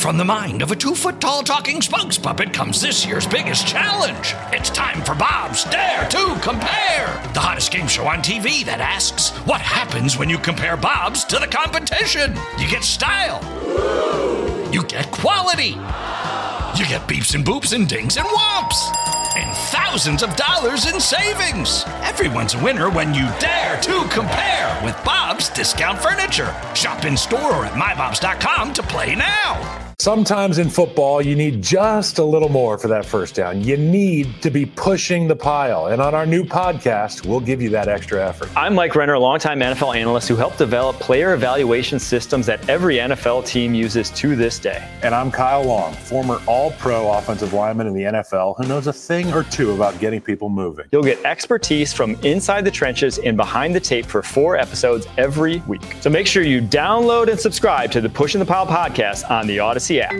From the mind of a 2-foot-tall talking spokes puppet comes this year's biggest challenge. It's time for Bob's Dare to Compare, the hottest game show on TV that asks, what happens when you compare Bob's to the competition? You get style. You get quality. You get beeps and boops and dings and whomps. And thousands of dollars in savings. Everyone's a winner when you dare to compare with Bob's Discount Furniture. Shop in store or at mybobs.com to play now. Sometimes in football, you need just a little more for that first down. You need to be pushing the pile. And on our new podcast, we'll give you that extra effort. I'm Mike Renner, a longtime NFL analyst who helped develop player evaluation systems that every NFL team uses to this day. And I'm Kyle Long, former all-pro offensive lineman in the NFL who knows a thing or two about getting people moving. You'll get expertise from inside the trenches and behind the tape for 4 episodes every week. So make sure you download and subscribe to the Pushing the Pile podcast on the Odyssey app.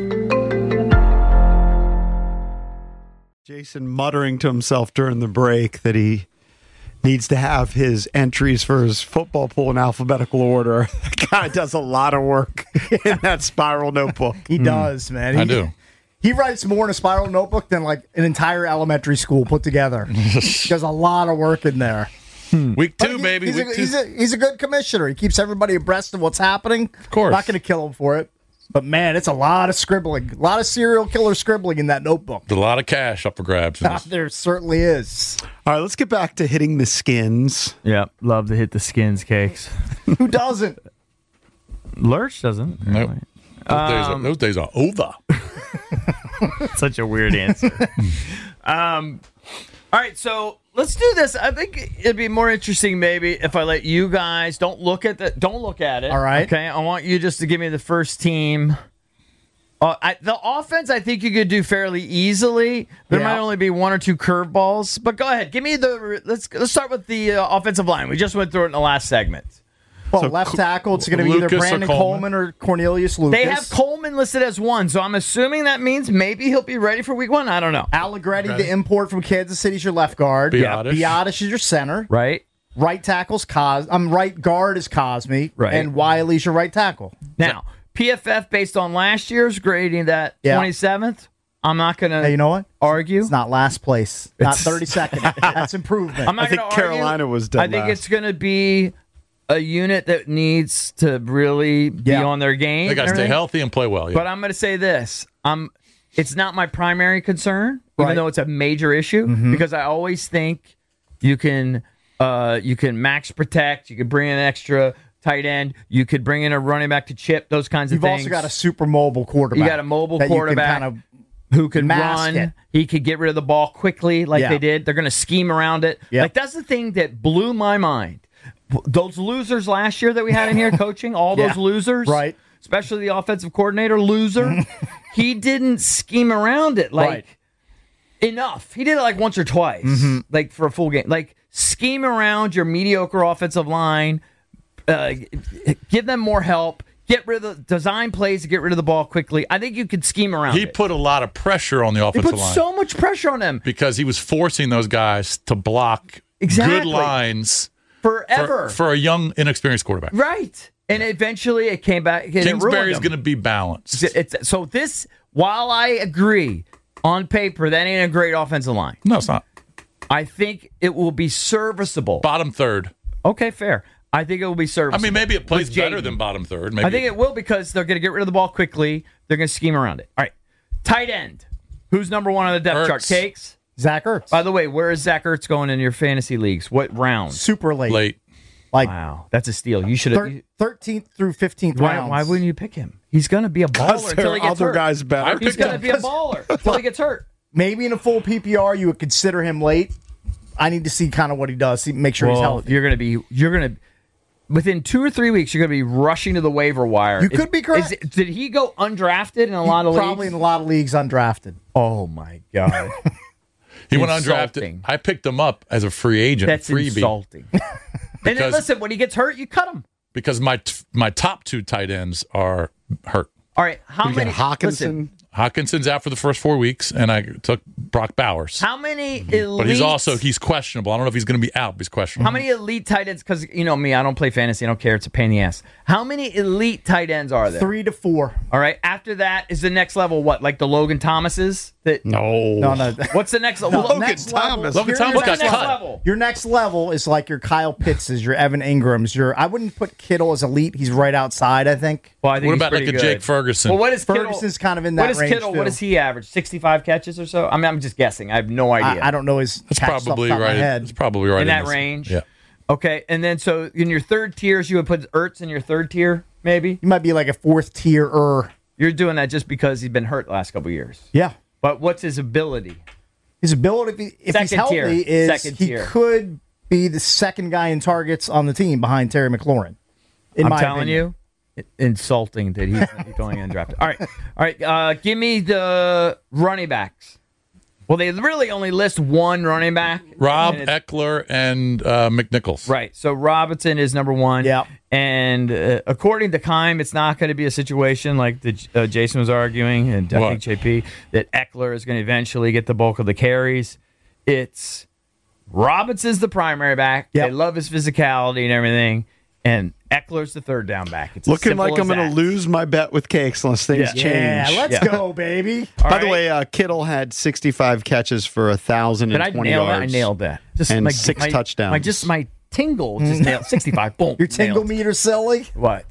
Jason muttering to himself during the break that he needs to have his entries for his football pool in alphabetical order. The guy does a lot of work in that spiral notebook. He does, man. I do. He writes more in a spiral notebook than like an entire elementary school put together. He does a lot of work in there. Week 2, baby. He's a good commissioner. He keeps everybody abreast of what's happening. Of course. Not going to kill him for it. But, man, it's a lot of scribbling. A lot of serial killer scribbling in that notebook. There's a lot of cash up for grabs. There certainly is. All right, let's get back to hitting the skins. Yeah, love to hit the skins cakes. Who doesn't? Lurch doesn't. Nope. Those days are over. Such a weird answer. All right, so let's do this. I think it'd be more interesting maybe if I let you guys don't look at it. All right. Okay. I want you just to give me the first team. The offense, I think you could do fairly easily. There might only be 1 or 2 curveballs, but go ahead. Give me let's start with the offensive line. We just went through it in the last segment. Well, left tackle, it's going to be either Brandon Coleman or Cornelius Lucas. They have Coleman listed as 1, so I'm assuming that means maybe he'll be ready for week 1. I don't know. Allegretti, the import from Kansas City, is your left guard. Biotish is your center. Right. Right tackle's right guard is Cosme. Right. And Wiley's your right tackle. Now, PFF, based on last year's grading, that 27th, I'm not going to you know what? argue. It's not last place. Not 32nd. That's improvement. I'm not I think gonna argue. Carolina was dead I think last. it's going to be a unit that needs to really be on their game. They got to stay healthy and play well. Yeah. But I'm going to say this. It's not my primary concern, even though it's a major issue, because I always think you can max protect, you can bring in an extra tight end, you could bring in a running back to chip, those kinds of things. You've also got a super mobile quarterback. You got a mobile quarterback who can run. He could get rid of the ball quickly like they did. They're going to scheme around it. Yep. Like, that's the thing that blew my mind. Those losers last year that we had in here coaching, all those losers, right? Especially the offensive coordinator loser, he didn't scheme around it enough. He did it like once or twice, like for a full game. Like, scheme around your mediocre offensive line, give them more help, get rid of the design plays to get rid of the ball quickly. I think you could scheme around it. He put a lot of pressure on the offensive line. He put so much pressure on them because he was forcing those guys to block good lines. Forever. For a young, inexperienced quarterback. Right. And eventually it came back. Kingsbury's going to be balanced. So this, while I agree, on paper, that ain't a great offensive line. No, it's not. I think it will be serviceable. Bottom third. Okay, fair. I think it will be serviceable. I mean, maybe it plays better than bottom third. Maybe. I think it will because they're going to get rid of the ball quickly. They're going to scheme around it. All right. Tight end. Who's number 1 on the depth chart? Cakes? Zach Ertz. By the way, where is Zach Ertz going in your fantasy leagues? What round? Super late. Wow, that's a steal. You should have 13th through 15th rounds. Why wouldn't you pick him? He's going to be a baller until he gets hurt. Guys better. He's going to be a baller until he gets hurt. Maybe in a full PPR, you would consider him late. I need to see kind of what he does. Make sure he's healthy. You're going to within 2 or 3 weeks, you're going to be rushing to the waiver wire. You could be correct. Did he go undrafted in a lot of leagues? Probably in a lot of leagues undrafted. Oh my God. He went undrafted. I picked him up as a free agent. That's freebie. Insulting. And then listen, when he gets hurt, you cut him. Because my top 2 tight ends are hurt. All right, how many? Hawkinson. Hawkinson's out for the first 4 weeks, and I took Brock Bowers. How many elite? But he's questionable. I don't know if he's going to be out, but he's questionable. How many elite tight ends? Because you know me, I don't play fantasy. I don't care. It's a pain in the ass. How many elite tight ends are there? 3 to 4. All right. After that is the next level. What? Like the Logan Thomases? No. What's the next level? Logan next Thomas. Logan Thomas got cut. Level? Your next level is like your Kyle Pittses, your Evan Ingrams. I wouldn't put Kittle as elite. He's right outside, I think. Well, I think What he's about like pretty a good. Jake Ferguson? Well, what is Kittle? Ferguson's kind of in that What is range, Kittle? too. What does he average? 65 catches or so? I mean, I'm just guessing. I have no idea. I don't know his That's catch off the probably top of my right. head. It's probably right in that this- range. Yeah. Okay, and then so in your third tiers, you would put Ertz in your third tier, maybe. He might be like a 4th tier. You're doing that just because he's been hurt the last couple of years. Yeah. But what's his ability? His ability, if he's Second tier. healthy, is Second he tier. could be the second guy in targets on the team behind Terry McLaurin. In I'm my telling opinion. you, insulting that he's going undrafted. All right. Give me the running backs. Well, they really only list one running back. Rob, And it's- Eckler, and McNichols. Right. So Robinson is number one. Yeah. And according to Keim, it's not going to be a situation like Jason was arguing, and I What? think JP, that Eckler is going to eventually get the bulk of the carries. It's Robinson's the primary back. Yep. They love his physicality and everything. And Eckler's the third down back. It's Looking as simple like I'm as going to that. lose my bet with Cakes unless things change. Yeah, let's go, baby. All By right. the way, Kittle had 65 catches for But I 1,020 nailed that. I yards. nailed that. Just And 6 touchdowns. My tingle just nailed 65. Boom. Your tingle nailed. meter silly. What?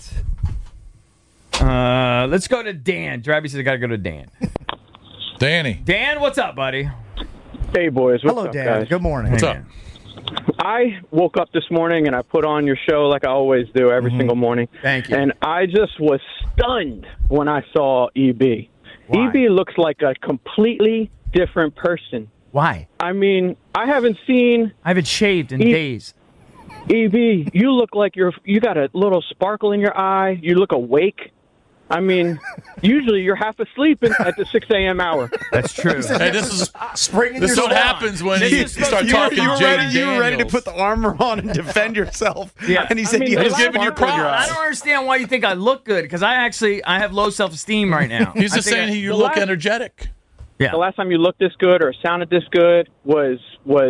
Let's go to Dan. Drabby says I got to go to Dan. Danny. Dan, what's up, buddy? Hey, boys. What's Hello, up, Dan. guys? Good morning. What's Hey, up? man. I woke up this morning and I put on your show like I always do every single morning. Thank you. And I just was stunned when I saw EB. Why? EB looks like a completely different person. Why? I mean, I haven't seen I haven't shaved in He- days. EB. You look like you got a little sparkle in your eye. You look awake. I mean, usually you're half asleep at the 6 a.m. hour. That's true. Hey, this is Spring in this is your what step. happens when This you is supposed start to- talking You were Jaden ready to Daniels. put the armor on and defend yourself. Yeah. And he said, mean, you the had He's giving you sparkle in your props. I eye. don't understand why you think I look good because I have low self-esteem right now. He's I just think saying you the look last- energetic. Yeah. The last time you looked this good or sounded this good was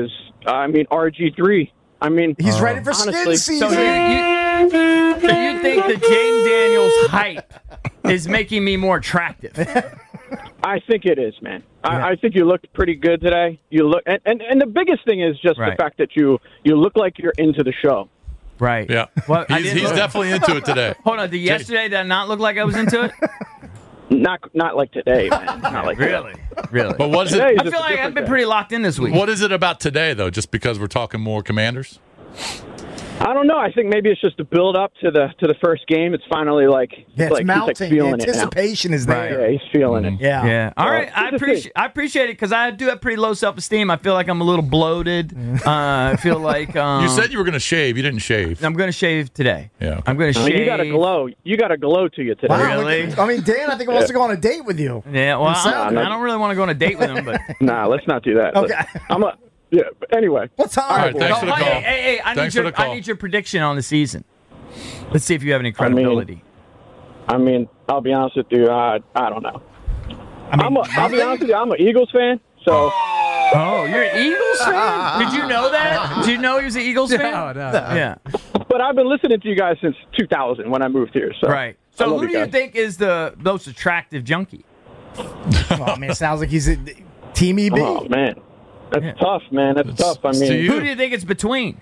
RG3. I mean, He's ready for skin honestly, season. So you think that Jaden Daniels' hype is making me more attractive? I think it is, man. I think you looked pretty good today. You look, and the biggest thing is just Right. the fact that you look like you're into the show. Right. Yeah. Well, I he's didn't look- definitely into it today. Hold on. Did yesterday that not look like I was into it? Not like today, man. Not like Really? Really? But what is Today it? is I feel like I've been pretty locked in this week. What is it about today, though? Just because we're talking more Commanders? I don't know. I think maybe it's just the build up to the first game. It's finally like Yeah, it's like he's mounting. like The feeling it now. anticipation is there. Yeah, he's feeling it. Yeah. Yeah. All right. I Here's the thing. appreciate it because I do have pretty low self-esteem. I feel like I'm a little bloated. I feel like You said you were going to shave. You didn't shave. I'm going to shave today. Yeah, okay. I'm going to I shave. mean, you got a glow. You got a glow to you today. Wow, Really? I mean, Dan, I think wants to go on a date with you. Yeah. Well, sound- I don't really want to go on a date with him, but. Nah, let's not do that. Okay. Yeah. But anyway, What time? All right, thanks for the Oh, call. hey, I Thanks need for the call. I need your prediction on the season. Let's see if you have any credibility. I mean, I'll be honest with you. I don't know. I'll be honest with you. I'm an Eagles fan, so Oh, you're an Eagles fan? Did you know that? Did you know he was an Eagles fan? No. Yeah. but I've been listening to you guys since 2000 when I moved here. So Right. I So love who do you guys. think is the most attractive junkie? Well, I mean, it sounds like he's a Team EB. Oh man, that's tough, man. That's tough. I it's to mean, you. Who do you think it's between?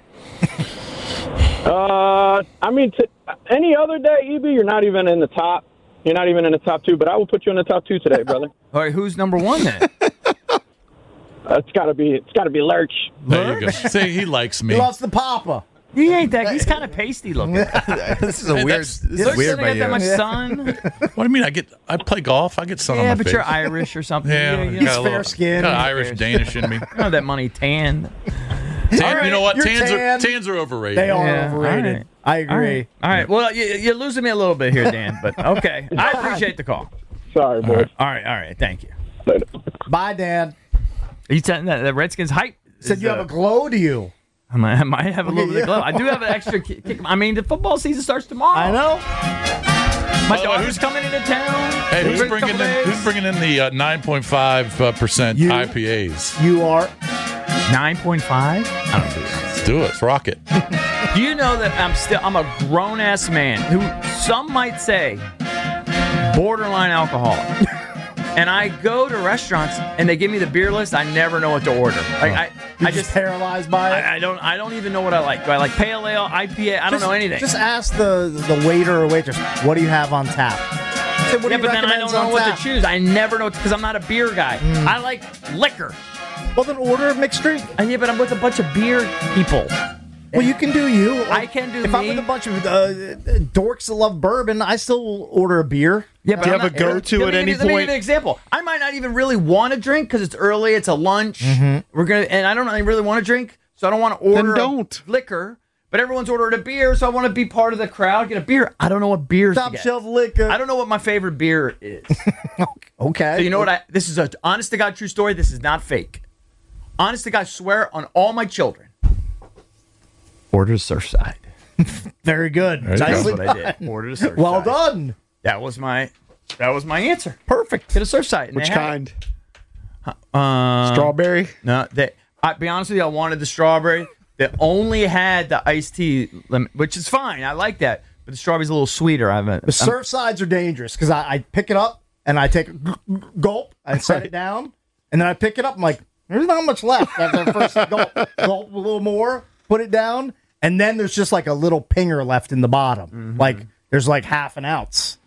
I mean, any other day, EB, you're not even in the top. You're not even in the top 2. But I will put you in the top 2 today, brother. All right, who's number one then? It's got to be Lurch. There you go. See, he likes me. He loves the Papa. He ain't that. He's kind of pasty looking. This is a Hey, weird. that's- This Looks is weird like I by got that much you. sun. What do you mean? I play golf. I get sun on Yeah, my but face. you're Irish or something. Yeah, you got know, a fair little- skin. Got Irish, Danish in me. you know that money tan. You know what? you're Tans are overrated. They are Yeah, overrated. all right. I agree. All right. Well, you're losing me a little bit here, Dan, but okay. I appreciate the call. Sorry, boys. All right. Thank you. Later. Bye, Dan. Are you telling that the Redskins hype? Said you have a glow to you. I might have a little bit of glow. I do have an extra kick. I mean, the football season starts tomorrow. I know. My daughter's coming into town. Hey, who's bringing in the 9.5% IPAs? You are 9.5? I don't do that. Let's do it. Let's rock it. Do you know that I'm a grown ass man who some might say borderline alcoholic, and I go to restaurants and they give me the beer list. I never know what to order. Like I just paralyzed by it. I don't even know what I like. Do I like pale ale, IPA? I don't know anything. Just ask the waiter or waitress, what do you have on tap? Say, what do Yeah, you but then I recommend don't know on what tap? to choose. I never know because I'm not a beer guy. I like liquor. Well, then order a mixed drink. Yeah, but I'm with a bunch of beer people. Well, you can do you. I can do If me. I'm with a bunch of dorks that love bourbon, I still order a beer. Yeah, but Do you I'm have a not- go-to let at me any give you- Let me give point? you an example. I might not even really want to drink because it's early. It's a lunch. And I don't really want to drink, so I don't want to order don't. liquor. But everyone's ordering a beer, so I want to be part of the crowd. Get a beer. I don't know what beers to Top get. shelf liquor. I don't know what my favorite beer is. Okay. So you know what? This is an honest to God true story. This is not fake. Honest to God, swear on all my children. Order Surfside. Very good. you That's Nicely what I done. did. Order Surfside. Well done. That was my answer. Perfect. Get a Surfside. And Which they had kind? it. Strawberry? No, I'll be honest with you, I wanted the strawberry. They only had the iced tea lemon, which is fine. I like that. But the strawberry's a little sweeter. The Surfsides are dangerous because I pick it up and I take a gulp, I set it down, and then I pick it up. I'm like, there's not much left after the first gulp a little more, put it down, and then there's just like a little pinger left in the bottom. Like there's like half an ounce.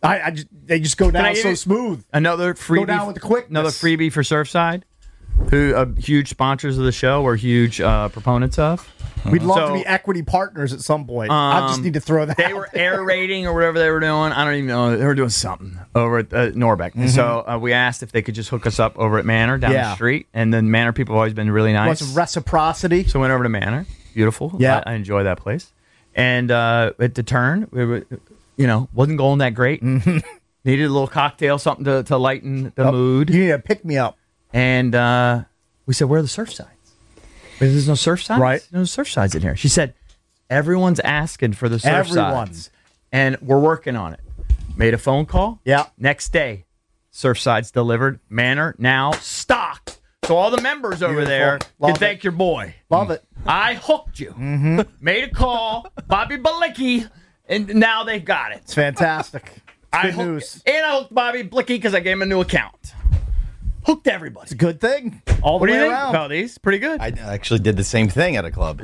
They just go down so smooth. Another freebie. Go down with the quickness. Another freebie for Surfside, who huge sponsors of the show. We're huge proponents of. We'd love to So- be equity partners at some point. I just need to throw that. They were air raiding or whatever they were doing. I don't even know. They were doing something over at Norbeck. And so we asked if they could just hook us up over at Manor down the street. And then Manor people have always been really nice. Want some reciprocity. So we went over to Manor. Beautiful. Yeah. I enjoy that place. And at the turn, we were, wasn't going that great. Needed a little cocktail, something to lighten the mood. You need to pick me up. And we said, where are the surf sides? There's no surf sides? Right. No surf sides in here. She said, everyone's asking for the surf Everyone. sides. And we're working on it. Made a phone call. Yeah. Next day, surf sides delivered. Manor now stocked. So all the members over there Love can it. thank your boy. Love it. I hooked you. Made a call. Bobby Balicki. And now they've got it. It's fantastic. Good news. And I hooked Bobby Blicky because I gave him a new account. Hooked everybody. It's a good thing. All the What do way you think around. about these? Pretty good. I actually did the same thing at a club.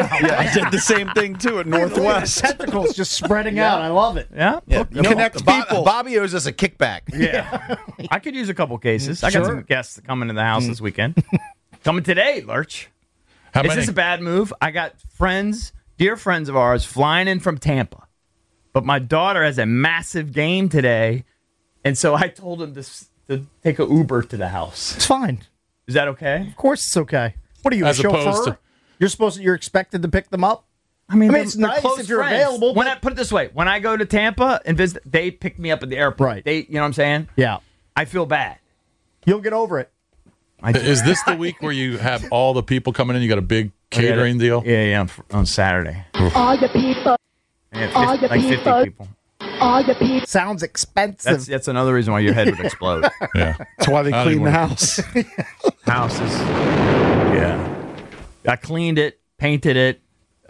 I did the same thing too at Northwest. Tentacles just spreading out. I love it. Yeah. Yeah, Connect people. Bobby owes us a kickback. Yeah. I could use a couple cases. I got some guests coming to the house this weekend. Coming today, Lurch. How Is many? this a bad move? I got friends, dear friends of ours, flying in from Tampa. But my daughter has a massive game today. And so I told them to take an Uber to the house. It's fine. Is that okay? Of course it's okay. What are you, As a opposed chauffeur? to- You're expected to pick them up? I mean, it's they're nice close if you're friends. available. When but- I put it this way, when I go to Tampa and visit, they pick me up at the airport. Right. They, you know what I'm saying? Yeah. I feel bad. You'll get over it. Is this the week where you have all the people coming in? You got a big catering deal? Yeah, on Saturday. All the people, Yeah, All the 50 people. people. all the people. Sounds expensive. That's another reason why your head would explode. Yeah. That's why they I clean don't the even house. Houses. Yeah. I cleaned it, painted it,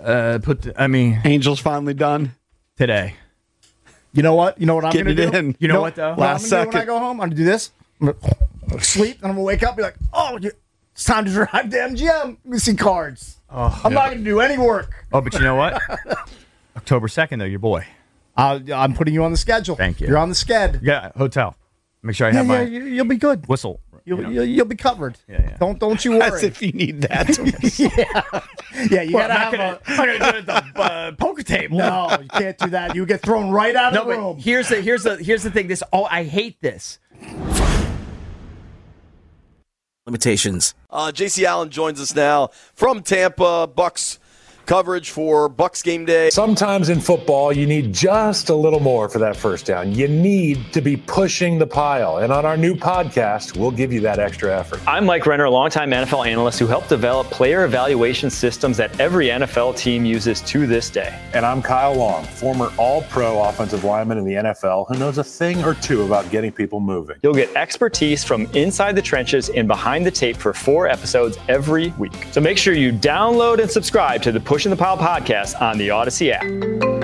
Angel's finally done. today. You know what? I'm Getting going to it do? in. You know what, though? What I'm Last gonna do when I second. go home? I'm going to do this. I'm going to sleep, and I'm going to wake up and be like, it's time to drive to MGM. Let me see cards. I'm not going to do any work. Oh, but you know what? October 2nd, though, your boy. I'm putting you on the schedule. Thank you. You're on the sched. Yeah, hotel. Make sure I have my You'll be good. whistle. You'll be covered. Yeah. Don't you worry. As if you need that. Yeah, you gotta have I'm not gonna do it at the poker table. No, you can't do that. You get thrown right out of No, the but room. here's the thing. I hate this. Limitations. JC Allen joins us now from Tampa. Bucks coverage for Bucs game day. Sometimes in football, you need just a little more for that first down. You need to be pushing the pile. And on our new podcast, we'll give you that extra effort. I'm Mike Renner, a longtime NFL analyst who helped develop player evaluation systems that every NFL team uses to this day. And I'm Kyle Long, former all-pro offensive lineman in the NFL who knows a thing or two about getting people moving. You'll get expertise from inside the trenches and behind the tape for 4 episodes every week. So make sure you download and subscribe to the Pushing the Pile podcast on the Odyssey app.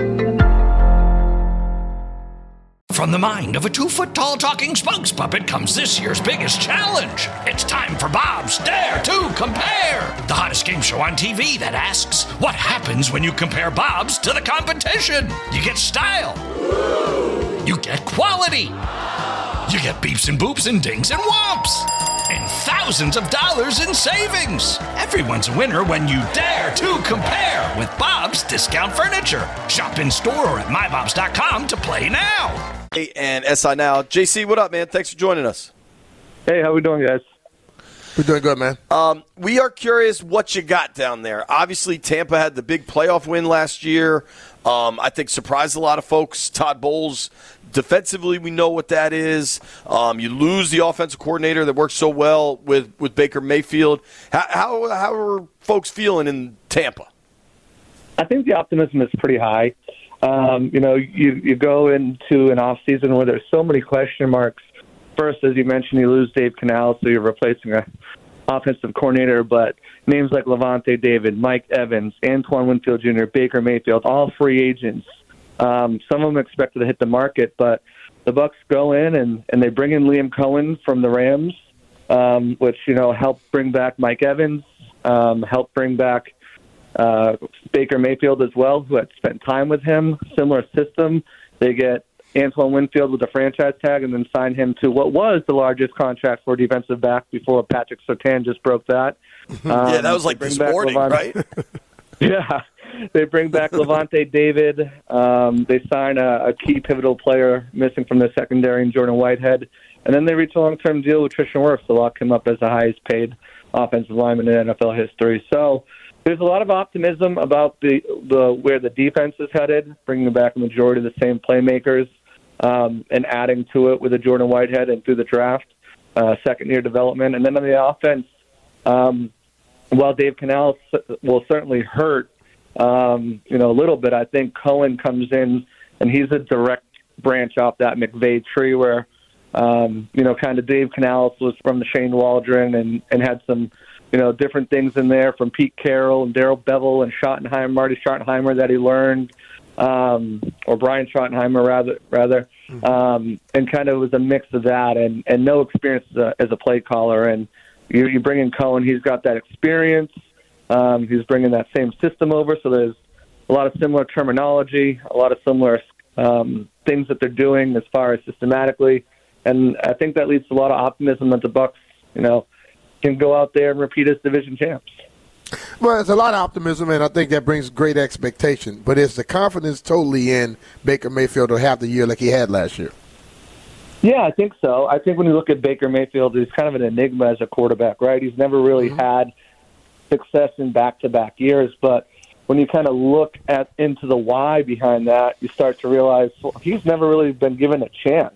From the mind of a 2-foot-tall talking spokes puppet comes this year's biggest challenge. It's time for Bob's Dare to Compare, the hottest game show on TV that asks, what happens when you compare Bob's to the competition? You get style. You get quality. You get beeps and boops and dings and whomps. And thousands of dollars in savings. Everyone's a winner when you dare to compare with Bob's Discount Furniture. Shop in store or at mybobs.com to play now. And SI Now. JC, what up, man? Thanks for joining us. Hey, how we doing, guys? We're doing good, man. We are curious what you got down there. Obviously, Tampa had the big playoff win last year. I think surprised a lot of folks. Todd Bowles, defensively, we know what that is. You lose the offensive coordinator that works so well with Baker Mayfield. How are folks feeling in Tampa? I think the optimism is pretty high. You go into an off season where there's so many question marks. First, as you mentioned, you lose Dave Canales, so you're replacing an offensive coordinator, but names like Levante David, Mike Evans, Antoine Winfield Jr., Baker Mayfield, all free agents. Some of them expected to hit the market, but the Bucs go in and they bring in Liam Cohen from the Rams, which, helped bring back Mike Evans, helped bring back Baker Mayfield as well, who had spent time with him. Similar system. They get Antoine Winfield with a franchise tag and then sign him to what was the largest contract for a defensive back before Patrick Surtain just broke that. Yeah, that was like this morning, right? Yeah. They bring back Levante David. They sign a key pivotal player missing from the secondary in Jordan Whitehead. And then they reach a long-term deal with Tristan Wirfs to lock him up as the highest paid offensive lineman in NFL history. So there's a lot of optimism about the where the defense is headed, bringing back a majority of the same playmakers and adding to it with a Jordan Whitehead and through the draft, second-year development. And then on the offense, while Dave Canales will certainly hurt, a little bit, I think Cohen comes in and he's a direct branch off that McVay tree where, kind of Dave Canales was from the Shane Waldron and had some, different things in there from Pete Carroll and Darrell Bevell and Marty Schottenheimer that he learned, or Brian Schottenheimer rather, and kind of was a mix of that and no experience as a play caller. And you bring in Cohen, he's got that experience. He's bringing that same system over, so there's a lot of similar terminology, a lot of similar things that they're doing as far as systematically, and I think that leads to a lot of optimism that the Bucs, can go out there and repeat as division champs. Well, there's a lot of optimism, and I think that brings great expectation. But is the confidence totally in Baker Mayfield to have the year like he had last year? Yeah, I think so. I think when you look at Baker Mayfield, he's kind of an enigma as a quarterback, right? He's never really had success in back-to-back years, but when you kind of look into the why behind that, you start to realize he's never really been given a chance.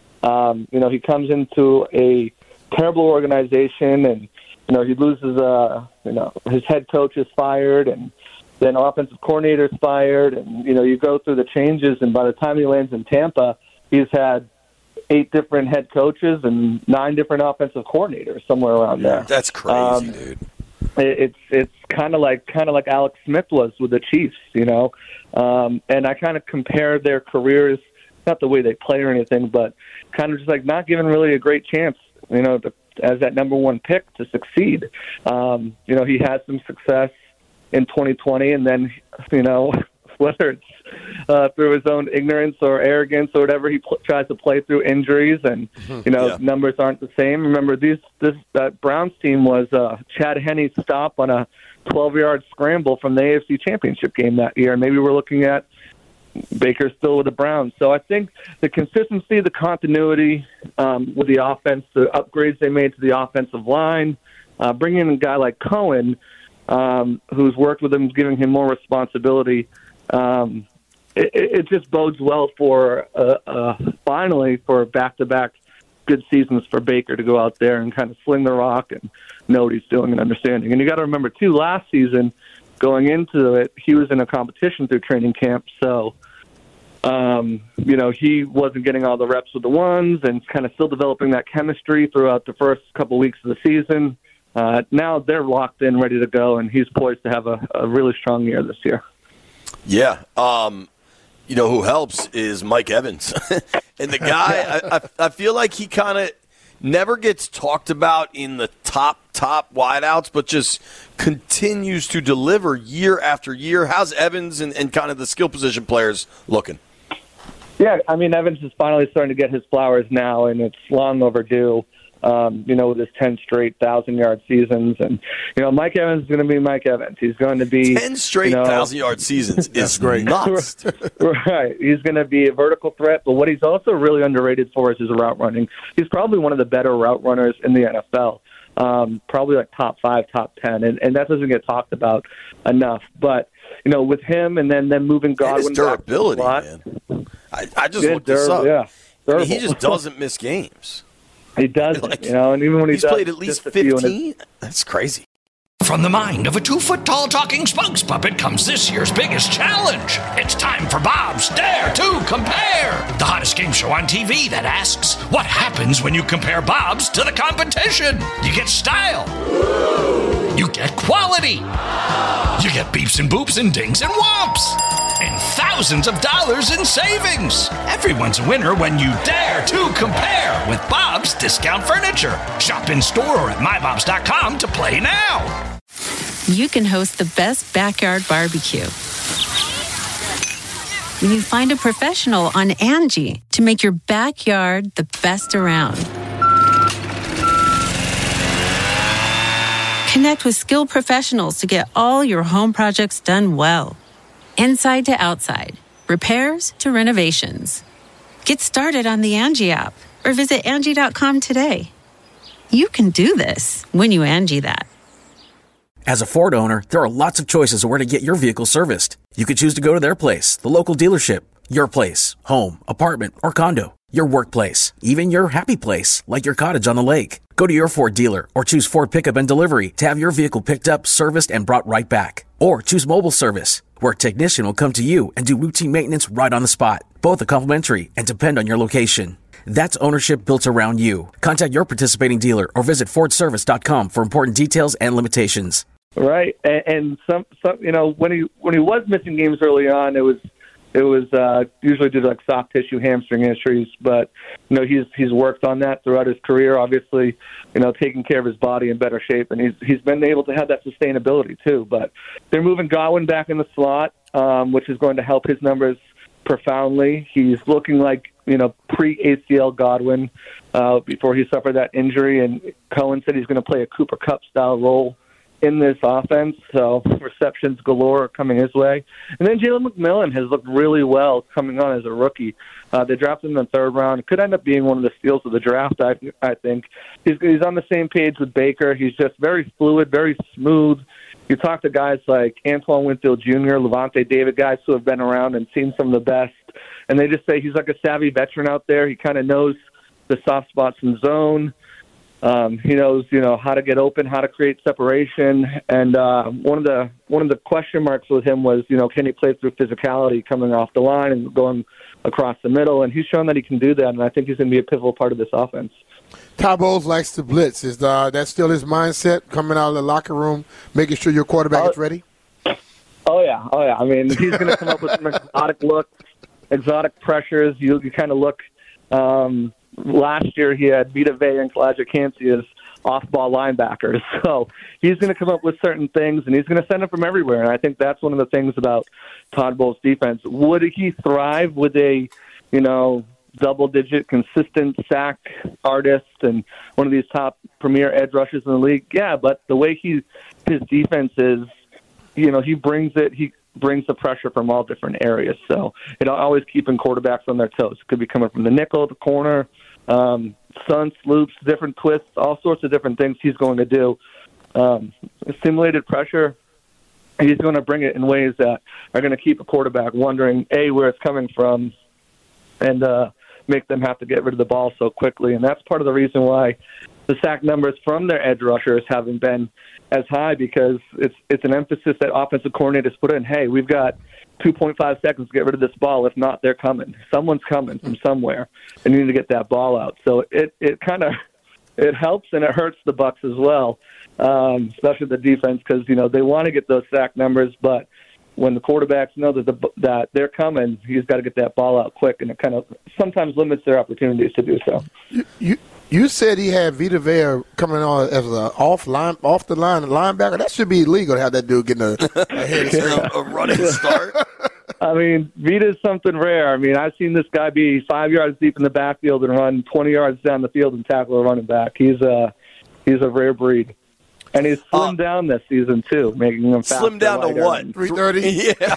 He comes into a terrible organization, and he loses. His head coach is fired, and then offensive coordinator is fired, and you go through the changes, and by the time he lands in Tampa, he's had 8 different head coaches and 9 different offensive coordinators, somewhere around there. That's crazy, dude. It's kind of like Alex Smith was with the Chiefs, and I kind of compare their careers, not the way they play or anything, but kind of just like not given really a great chance, as that number 1 pick to succeed. He had some success in 2020, and then, whether it's through his own ignorance or arrogance or whatever, he tries to play through injuries, and numbers aren't the same. Remember, that Browns team was Chad Henne's stop on a 12-yard scramble from the AFC Championship game that year, and maybe we're looking at Baker still with the Browns. So I think the consistency, the continuity with the offense, the upgrades they made to the offensive line, bringing in a guy like Cohen, who's worked with him, giving him more responsibility. It just bodes well for finally for back-to-back good seasons for Baker to go out there and kind of sling the rock and know what he's doing and understanding. And you got to remember, too, last season, going into it, he was in a competition through training camp, so he wasn't getting all the reps with the ones and kind of still developing that chemistry throughout the first couple weeks of the season. Now they're locked in, ready to go, and he's poised to have a really strong year this year. Yeah. Who helps is Mike Evans. And the guy, I feel like he kind of never gets talked about in the top wideouts, but just continues to deliver year after year. How's Evans and kind of the skill position players looking? Yeah, I mean, Evans is finally starting to get his flowers now, and it's long overdue. With his 10 straight 1,000-yard seasons. And, Mike Evans is going to be Mike Evans. He's going to be 10 straight 1,000-yard seasons is great. Nuts. Right. He's going to be a vertical threat, but what he's also really underrated for is his route running. He's probably one of the better route runners in the NFL. Probably like top 5, top 10, and that doesn't get talked about enough. But, with him and then moving Godwin his durability, back man. I just looked this up. Yeah. I mean, he just doesn't miss games. He doesn't, and even when he's does, played at least 15. That's crazy. From the mind of a 2-foot-tall talking spokes puppet comes this year's biggest challenge. It's time for Bob's Dare to Compare, the hottest game show on TV that asks, what happens when you compare Bob's to the competition? You get style. You get quality. You get beeps and boops and dings and whomps. And thousands of dollars in savings. Everyone's a winner when you dare to compare with Bob's Discount Furniture. Shop in store or at mybobs.com to play now. You can host the best backyard barbecue when you find a professional on Angie to make your backyard the best around. Connect with skilled professionals to get all your home projects done well. Inside to outside, repairs to renovations. Get started on the Angie app or visit Angie.com today. You can do this when you Angie that. As a Ford owner, there are lots of choices of where to get your vehicle serviced. You could choose to go to their place, the local dealership, your place, home, apartment, or condo, your workplace, even your happy place, like your cottage on the lake. Go to your Ford dealer or choose Ford Pickup and Delivery to have your vehicle picked up, serviced, and brought right back. Or choose mobile service, where a technician will come to you and do routine maintenance right on the spot. Both are complimentary and depend on your location. That's ownership built around you. Contact your participating dealer or visit FordService.com for important details and limitations. Right, and some when he was missing games early on, it was usually due to like soft tissue hamstring injuries, but he's worked on that throughout his career. Obviously, taking care of his body in better shape, and he's been able to have that sustainability too. But they're moving Godwin back in the slot, which is going to help his numbers profoundly. He's looking like pre-ACL Godwin before he suffered that injury, and Cohen said he's going to play a Cooper Kupp style role in this offense, so receptions galore are coming his way. And then Jalen McMillan has looked really well coming on as a rookie. They drafted him in the third round. Could end up being one of the steals of the draft, I think. He's on the same page with Baker. He's just very fluid, very smooth. You talk to guys like Antoine Winfield Jr., Levante David, guys who have been around and seen some of the best, and they just say he's like a savvy veteran out there. He kind of knows the soft spots in zone. He knows, how to get open, how to create separation, and one of the question marks with him was, can he play through physicality coming off the line and going across the middle? And he's shown that he can do that, and I think he's going to be a pivotal part of this offense. Todd Bowles likes to blitz. Is that still his mindset, coming out of the locker room, making sure your quarterback is ready? Oh yeah. I mean, he's going to come up with some exotic looks, exotic pressures. You kind of look. Last year, he had Vita Vea and Kalijah Kancey as off-ball linebackers. So he's going to come up with certain things, and he's going to send them from everywhere. And I think that's one of the things about Todd Bowles' defense. Would he thrive with a, double-digit, consistent sack artist and one of these top premier edge rushers in the league? Yeah, but the way his defense is, he brings it. He brings the pressure from all different areas. So it'll always keeping quarterbacks on their toes. It could be coming from the nickel, the corner, stunts, loops, different twists, all sorts of different things he's going to do. Simulated pressure, he's going to bring it in ways that are going to keep a quarterback wondering, A, where it's coming from, and make them have to get rid of the ball so quickly. And that's part of the reason why the sack numbers from their edge rushers haven't been as high, because it's an emphasis that offensive coordinators put in. Hey, we've got 2.5 seconds to get rid of this ball. If not, they're coming. Someone's coming from somewhere, and you need to get that ball out. So it kind of it helps and it hurts the Bucs as well, especially the defense, because they want to get those sack numbers, but when the quarterbacks know that they're coming, he's got to get that ball out quick, and it kind of sometimes limits their opportunities to do so. You said he had Vita Vea coming on as an off the line linebacker. That should be illegal to have that dude getting a head start. A running start. I mean, Vita's something rare. I mean, I've seen this guy be 5 yards deep in the backfield and run 20 yards down the field and tackle a running back. He's a rare breed. And he's slimmed down this season, too, making him faster. Slimmed down to what? 330? Yeah.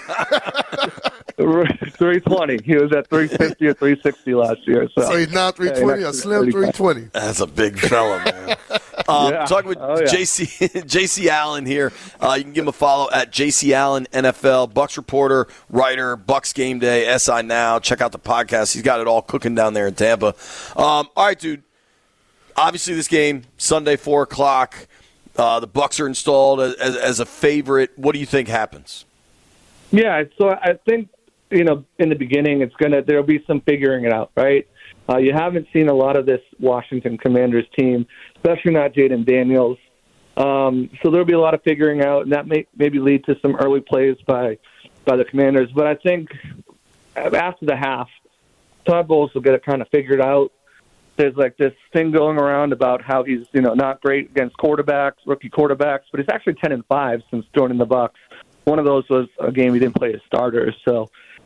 320. He was at 350 or 360 last year. So he's now 320, a slim 320. That's a big fella, man. Talking with JC Allen here. You can give him a follow at JC Allen NFL, Bucs reporter, writer, Bucs Game Day, SI Now. Check out the podcast. He's got it all cooking down there in Tampa. All right, dude. Obviously, this game, Sunday, 4 o'clock. The Bucs are installed as a favorite. What do you think happens? Yeah, so I think, in the beginning, there'll be some figuring it out, right? You haven't seen a lot of this Washington Commanders team, especially not Jaden Daniels. So there'll be a lot of figuring out, and that may maybe lead to some early plays by the Commanders. But I think after the half, Todd Bowles will get it kind of figured out. There's like this thing going around about how he's not great against rookie quarterbacks, but he's actually 10-5 since joining the Bucs. One of those was a game he didn't play as starters. So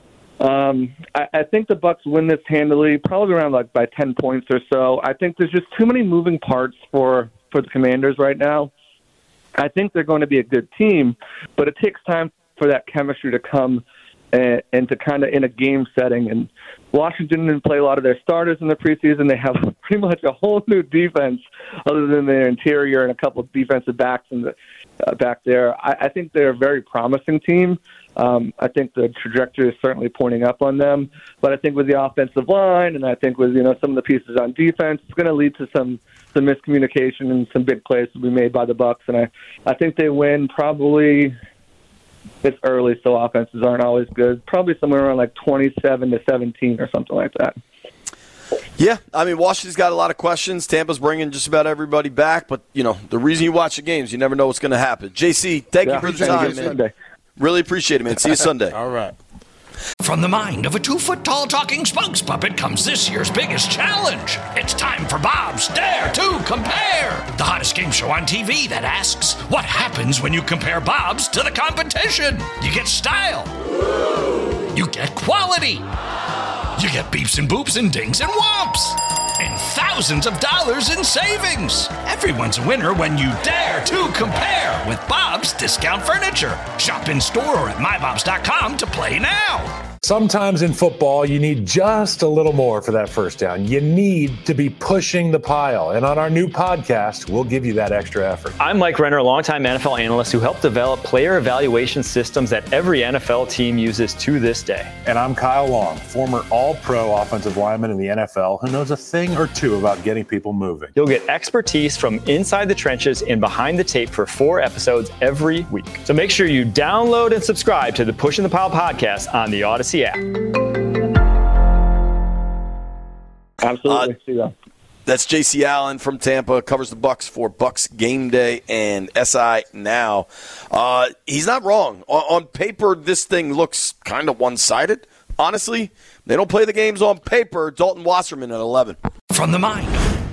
I think the Bucs win this handily, probably around by 10 points or so. I think there's just too many moving parts for the Commanders right now. I think they're going to be a good team, but it takes time for that chemistry to come and to kind of in a game setting. And Washington didn't play a lot of their starters in the preseason. They have pretty much a whole new defense other than their interior and a couple of defensive backs back there. I think they're a very promising team. I think the trajectory is certainly pointing up on them. But I think with the offensive line and I think with some of the pieces on defense, it's going to lead to some miscommunication and some big plays to be made by the Bucs. And I think they win probably. It's early, so offenses aren't always good. Probably somewhere around 27-17 or something like that. Yeah, I mean, Washington's got a lot of questions. Tampa's bringing just about everybody back, but the reason you watch the games, you never know what's going to happen. JC, thank you for the time, man. Sunday. Really appreciate it, man. See you Sunday. All right. From the mind of a 2-foot-tall talking spokes puppet comes this year's biggest challenge. It's time for Bob's Dare to Compare, the hottest game show on TV that asks, what happens when you compare Bob's to the competition? You get style. You get quality. You get beeps and boops and dings and whomps. And thousands of dollars in savings. Everyone's a winner when you dare to compare with Bob's Discount Furniture. Shop in store or at mybobs.com to play now. Sometimes in football, you need just a little more for that first down. You need to be pushing the pile. And on our new podcast, we'll give you that extra effort. I'm Mike Renner, a longtime NFL analyst who helped develop player evaluation systems that every NFL team uses to this day. And I'm Kyle Long, former all-pro offensive lineman in the NFL who knows a thing or two about getting people moving. You'll get expertise from inside the trenches and behind the tape for 4 episodes every week. So make sure you download and subscribe to the Pushing the Pile podcast on the Odyssey app. Absolutely. That's JC Allen from Tampa, covers the Bucs for Bucs Game Day and SI Now. He's not wrong. On paper, this thing looks kind of one-sided. Honestly, they don't play the games on paper. Dalton Wasserman at 11. From the mind.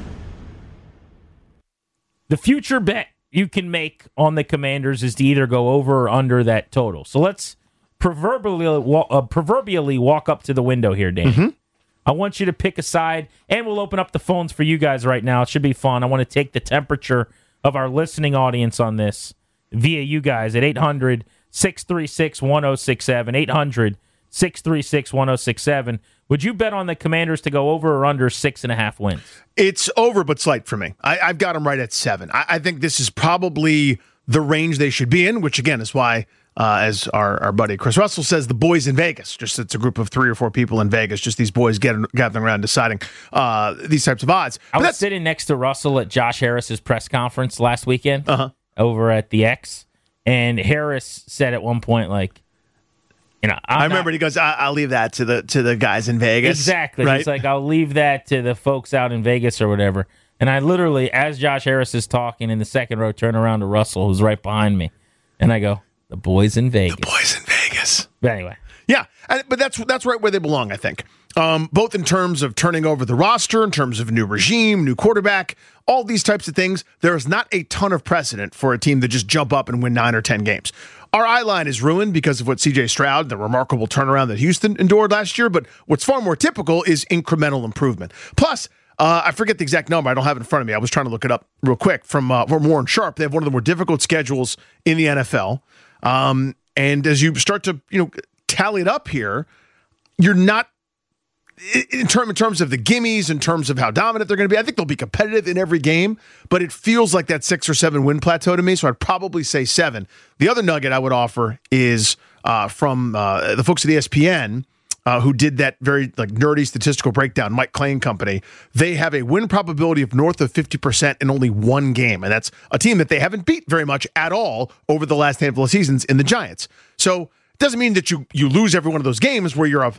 The future bet you can make on the Commanders is to either go over or under that total. So let's proverbially walk up to the window here, Danny. Mm-hmm. I want you to pick a side, and we'll open up the phones for you guys right now. It should be fun. I want to take the temperature of our listening audience on this via you guys at 800-636-1067, 800-636-1067. Would you bet on the Commanders to go over or under 6.5 wins? It's over, but slight for me. I've got them right at 7. I think this is probably the range they should be in, which again is why, as our buddy Chris Russell says, the boys in Vegas. Just it's a group of 3 or 4 people in Vegas. Just these boys gathering around deciding these types of odds. I was sitting next to Russell at Josh Harris's press conference last weekend over at the X, and Harris said at one point, like, I remember he goes, "I'll leave that to the guys in Vegas." Exactly. Right? He's like, "I'll leave that to the folks out in Vegas or whatever." And I literally, as Josh Harris is talking in the second row, turn around to Russell, who's right behind me, and I go, "The boys in Vegas." The boys in Vegas. But anyway, yeah, but that's right where they belong, I think. Both in terms of turning over the roster, in terms of new regime, new quarterback, all these types of things. There is not a ton of precedent for a team to just jump up and win 9 or 10 games. Our eye line is ruined because of what C.J. Stroud, the remarkable turnaround that Houston endured last year, but what's far more typical is incremental improvement. Plus, I forget the exact number. I don't have it in front of me. I was trying to look it up real quick from Warren Sharp. They have one of the more difficult schedules in the NFL. And as you start to tally it up here, you're not, in terms of the gimmies, in terms of how dominant they're going to be, I think they'll be competitive in every game, but it feels like that 6 or 7 win plateau to me, so I'd probably say 7. The other nugget I would offer is from the folks at ESPN who did that very nerdy statistical breakdown, Mike Clay Company. They have a win probability of north of 50% in only one game, and that's a team that they haven't beat very much at all over the last handful of seasons in the Giants. So it doesn't mean that you lose every one of those games where you're a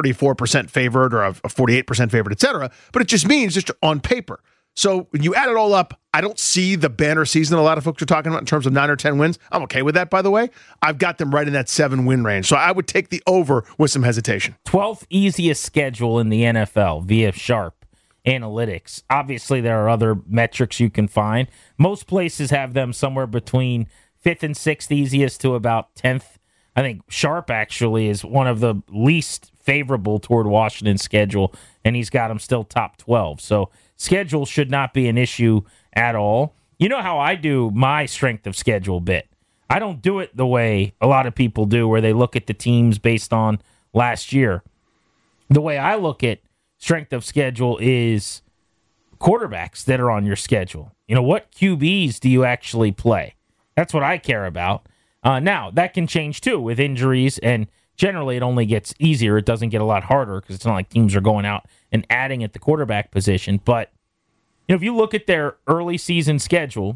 34% favorite or a 48% favorite, et cetera, but it just means just on paper. So when you add it all up, I don't see the banner season a lot of folks are talking about in terms of 9 or 10 wins. I'm okay with that, by the way. I've got them right in that 7-win range. So I would take the over with some hesitation. 12th easiest schedule in the NFL via Sharp Analytics. Obviously, there are other metrics you can find. Most places have them somewhere between 5th and 6th easiest to about 10th. I think Sharp actually is one of the least favorable toward Washington's schedule, and he's got them still top 12. So schedule should not be an issue at all. You know how I do my strength of schedule bit. I don't do it the way a lot of people do, where they look at the teams based on last year. The way I look at strength of schedule is quarterbacks that are on your schedule. What QBs do you actually play? That's what I care about. Now, that can change, too, with injuries, and generally it only gets easier. It doesn't get a lot harder because it's not like teams are going out and adding at the quarterback position. But if you look at their early season schedule,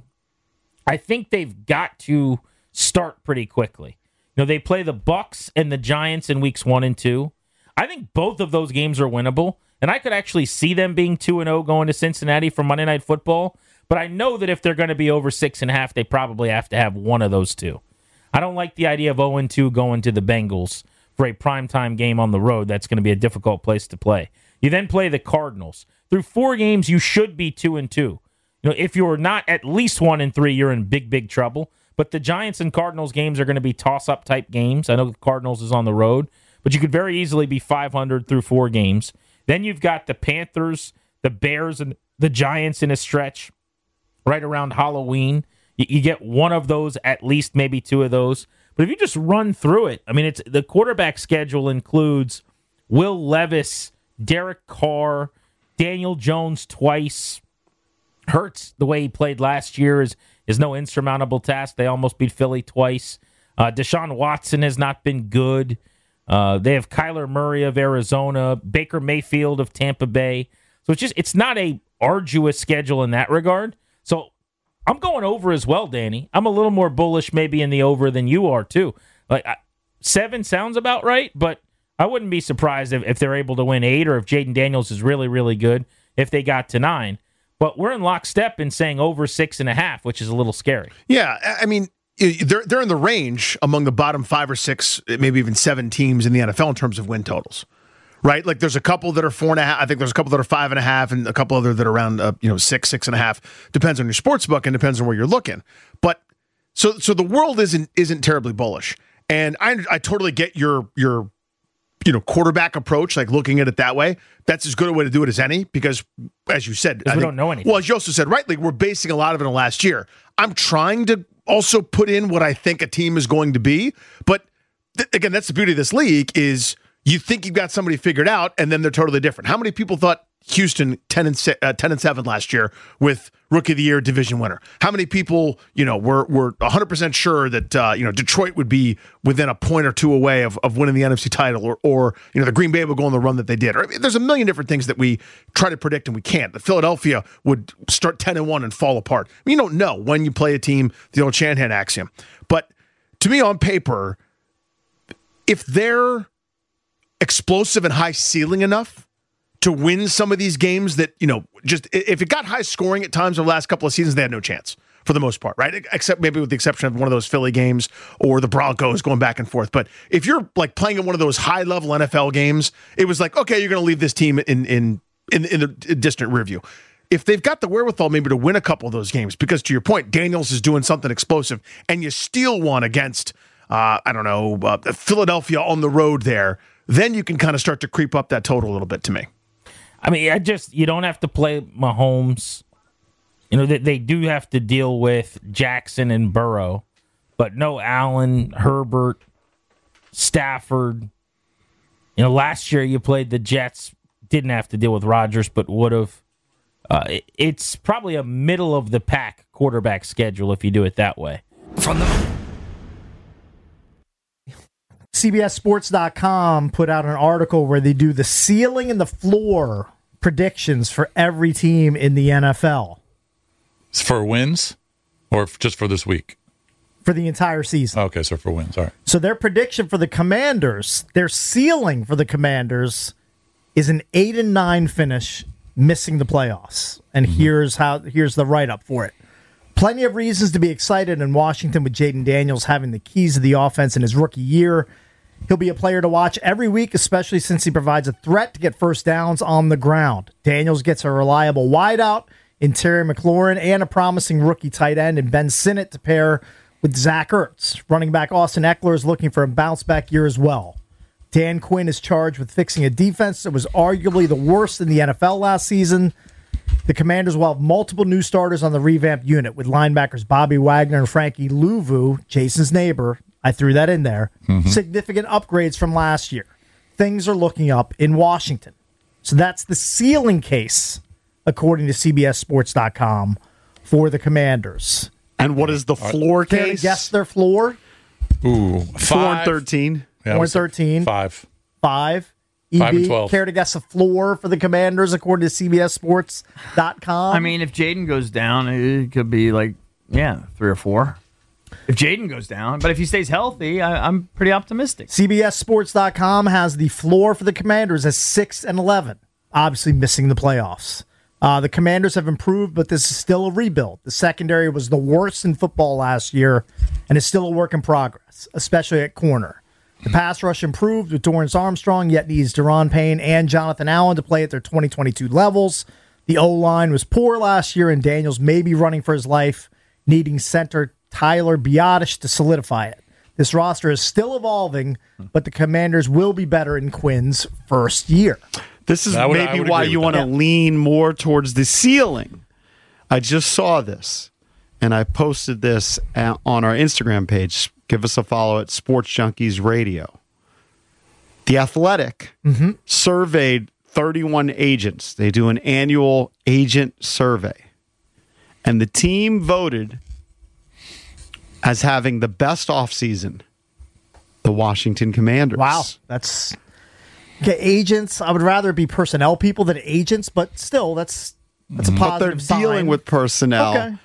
I think they've got to start pretty quickly. They play the Bucs and the Giants in weeks 1 and 2. I think both of those games are winnable, and I could actually see them being 2-0 going to Cincinnati for Monday Night Football. But I know that if they're going to be over 6.5, they probably have to have one of those two. I don't like the idea of 0-2 going to the Bengals for a primetime game on the road. That's going to be a difficult place to play. You then play the Cardinals. Through 4 games, you should be 2-2. If you're not at least 1-3, you're in big, big trouble. But the Giants and Cardinals games are going to be toss-up type games. I know the Cardinals is on the road, but you could very easily be 500 through 4 games. Then you've got the Panthers, the Bears, and the Giants in a stretch right around Halloween. You get one of those, at least maybe 2 of those. But if you just run through it, I mean, it's the quarterback schedule includes Will Levis, Derek Carr, Daniel Jones twice. Hurts, the way he played last year, is no insurmountable task. They almost beat Philly twice. Deshaun Watson has not been good. They have Kyler Murray of Arizona, Baker Mayfield of Tampa Bay. So it's not a arduous schedule in that regard. So I'm going over as well, Danny. I'm a little more bullish maybe in the over than you are, too. 7 sounds about right, but I wouldn't be surprised if they're able to win 8 or if Jaden Daniels is really, really good if they got to 9. But we're in lockstep in saying over 6.5, which is a little scary. Yeah, I mean, they're in the range among the bottom 5 or 6, maybe even 7 teams in the NFL in terms of win totals. Right, there's a couple that are 4.5. I think there's a couple that are 5.5, and a couple other that are around 6, 6.5. Depends on your sports book and depends on where you're looking. But so the world isn't terribly bullish, and I totally get your quarterback approach, looking at it that way. That's as good a way to do it as any, because as you said, we don't know anything. Well, as you also said rightly, we're basing a lot of it on last year. I'm trying to also put in what I think a team is going to be, but again, that's the beauty of this league is. you think you've got somebody figured out, and then they're totally different. How many people thought Houston 10-7 last year with Rookie of the Year division winner? How many people, were 100% sure that Detroit would be within a point or two away of winning the NFC title, or the Green Bay would go on the run that they did? There's a million different things that we try to predict and we can't. The Philadelphia would start 10-1 and fall apart. You don't know when you play a team, the old Shanahan axiom. But to me, on paper, if they're explosive and high ceiling enough to win some of these games that, just if it got high scoring at times over the last couple of seasons, they had no chance for the most part, right? Except maybe with the exception of one of those Philly games or the Broncos going back and forth. But if you're like playing in one of those high level NFL games, it was like, okay, you're going to leave this team in the distant rear view. If they've got the wherewithal maybe to win a couple of those games, because to your point, Daniels is doing something explosive, and you steal one against, Philadelphia on the road there, then you can kind of start to creep up that total a little bit to me. I mean, you don't have to play Mahomes. They do have to deal with Jackson and Burrow, but no Allen, Herbert, Stafford. Last year you played the Jets, didn't have to deal with Rodgers, but would have. It's probably a middle of the pack quarterback schedule if you do it that way. From the CBSSports.com put out an article where they do the ceiling and the floor predictions for every team in the NFL. It's for wins or just for this week? For the entire season. Okay, so for wins. All right. So their prediction for the Commanders, their ceiling for the Commanders is an 8-9 finish, missing the playoffs. And here's the write-up for it. Plenty of reasons to be excited in Washington with Jaden Daniels having the keys to the offense in his rookie year. He'll be a player to watch every week, especially since he provides a threat to get first downs on the ground. Daniels gets a reliable wideout in Terry McLaurin and a promising rookie tight end in Ben Sinnott to pair with Zach Ertz. Running back Austin Eckler is looking for a bounce-back year as well. Dan Quinn is charged with fixing a defense that was arguably the worst in the NFL last season. The Commanders will have multiple new starters on the revamped unit, with linebackers Bobby Wagner and Frankie Louvu, Jason's neighbor. I threw that in there. Significant upgrades from last year. Things are looking up in Washington. So that's the ceiling case, according to CBSSports.com, for the Commanders. And what is the floor case? Can you guess their floor? Ooh, 4-13. 4-13. 5. 5. 5 and 12. Care to guess a floor for the Commanders, according to CBSSports.com? I mean, if Jaden goes down, it could be 3 or 4. If Jaden goes down, but if he stays healthy, I'm pretty optimistic. CBSSports.com has the floor for the Commanders as 6-11, obviously missing the playoffs. The Commanders have improved, but this is still a rebuild. The secondary was the worst in football last year and is still a work in progress, especially at corner. The pass rush improved with Dorrance Armstrong, yet needs Deron Payne and Jonathan Allen to play at their 2022 levels. The O-line was poor last year, and Daniels may be running for his life, needing center Tyler Biadasz to solidify it. This roster is still evolving, but the Commanders will be better in Quinn's first year. This is maybe why you want to lean more towards the ceiling. I just saw this, and I posted this on our Instagram page. Give us a follow at Sports Junkies Radio. The Athletic surveyed 31 agents. They do an annual agent survey. And the team voted as having the best offseason, the Washington Commanders. Wow. That's okay. Agents, I would rather it be personnel people than agents, but still, that's a positive But they're dealing sign. with personnel. Okay.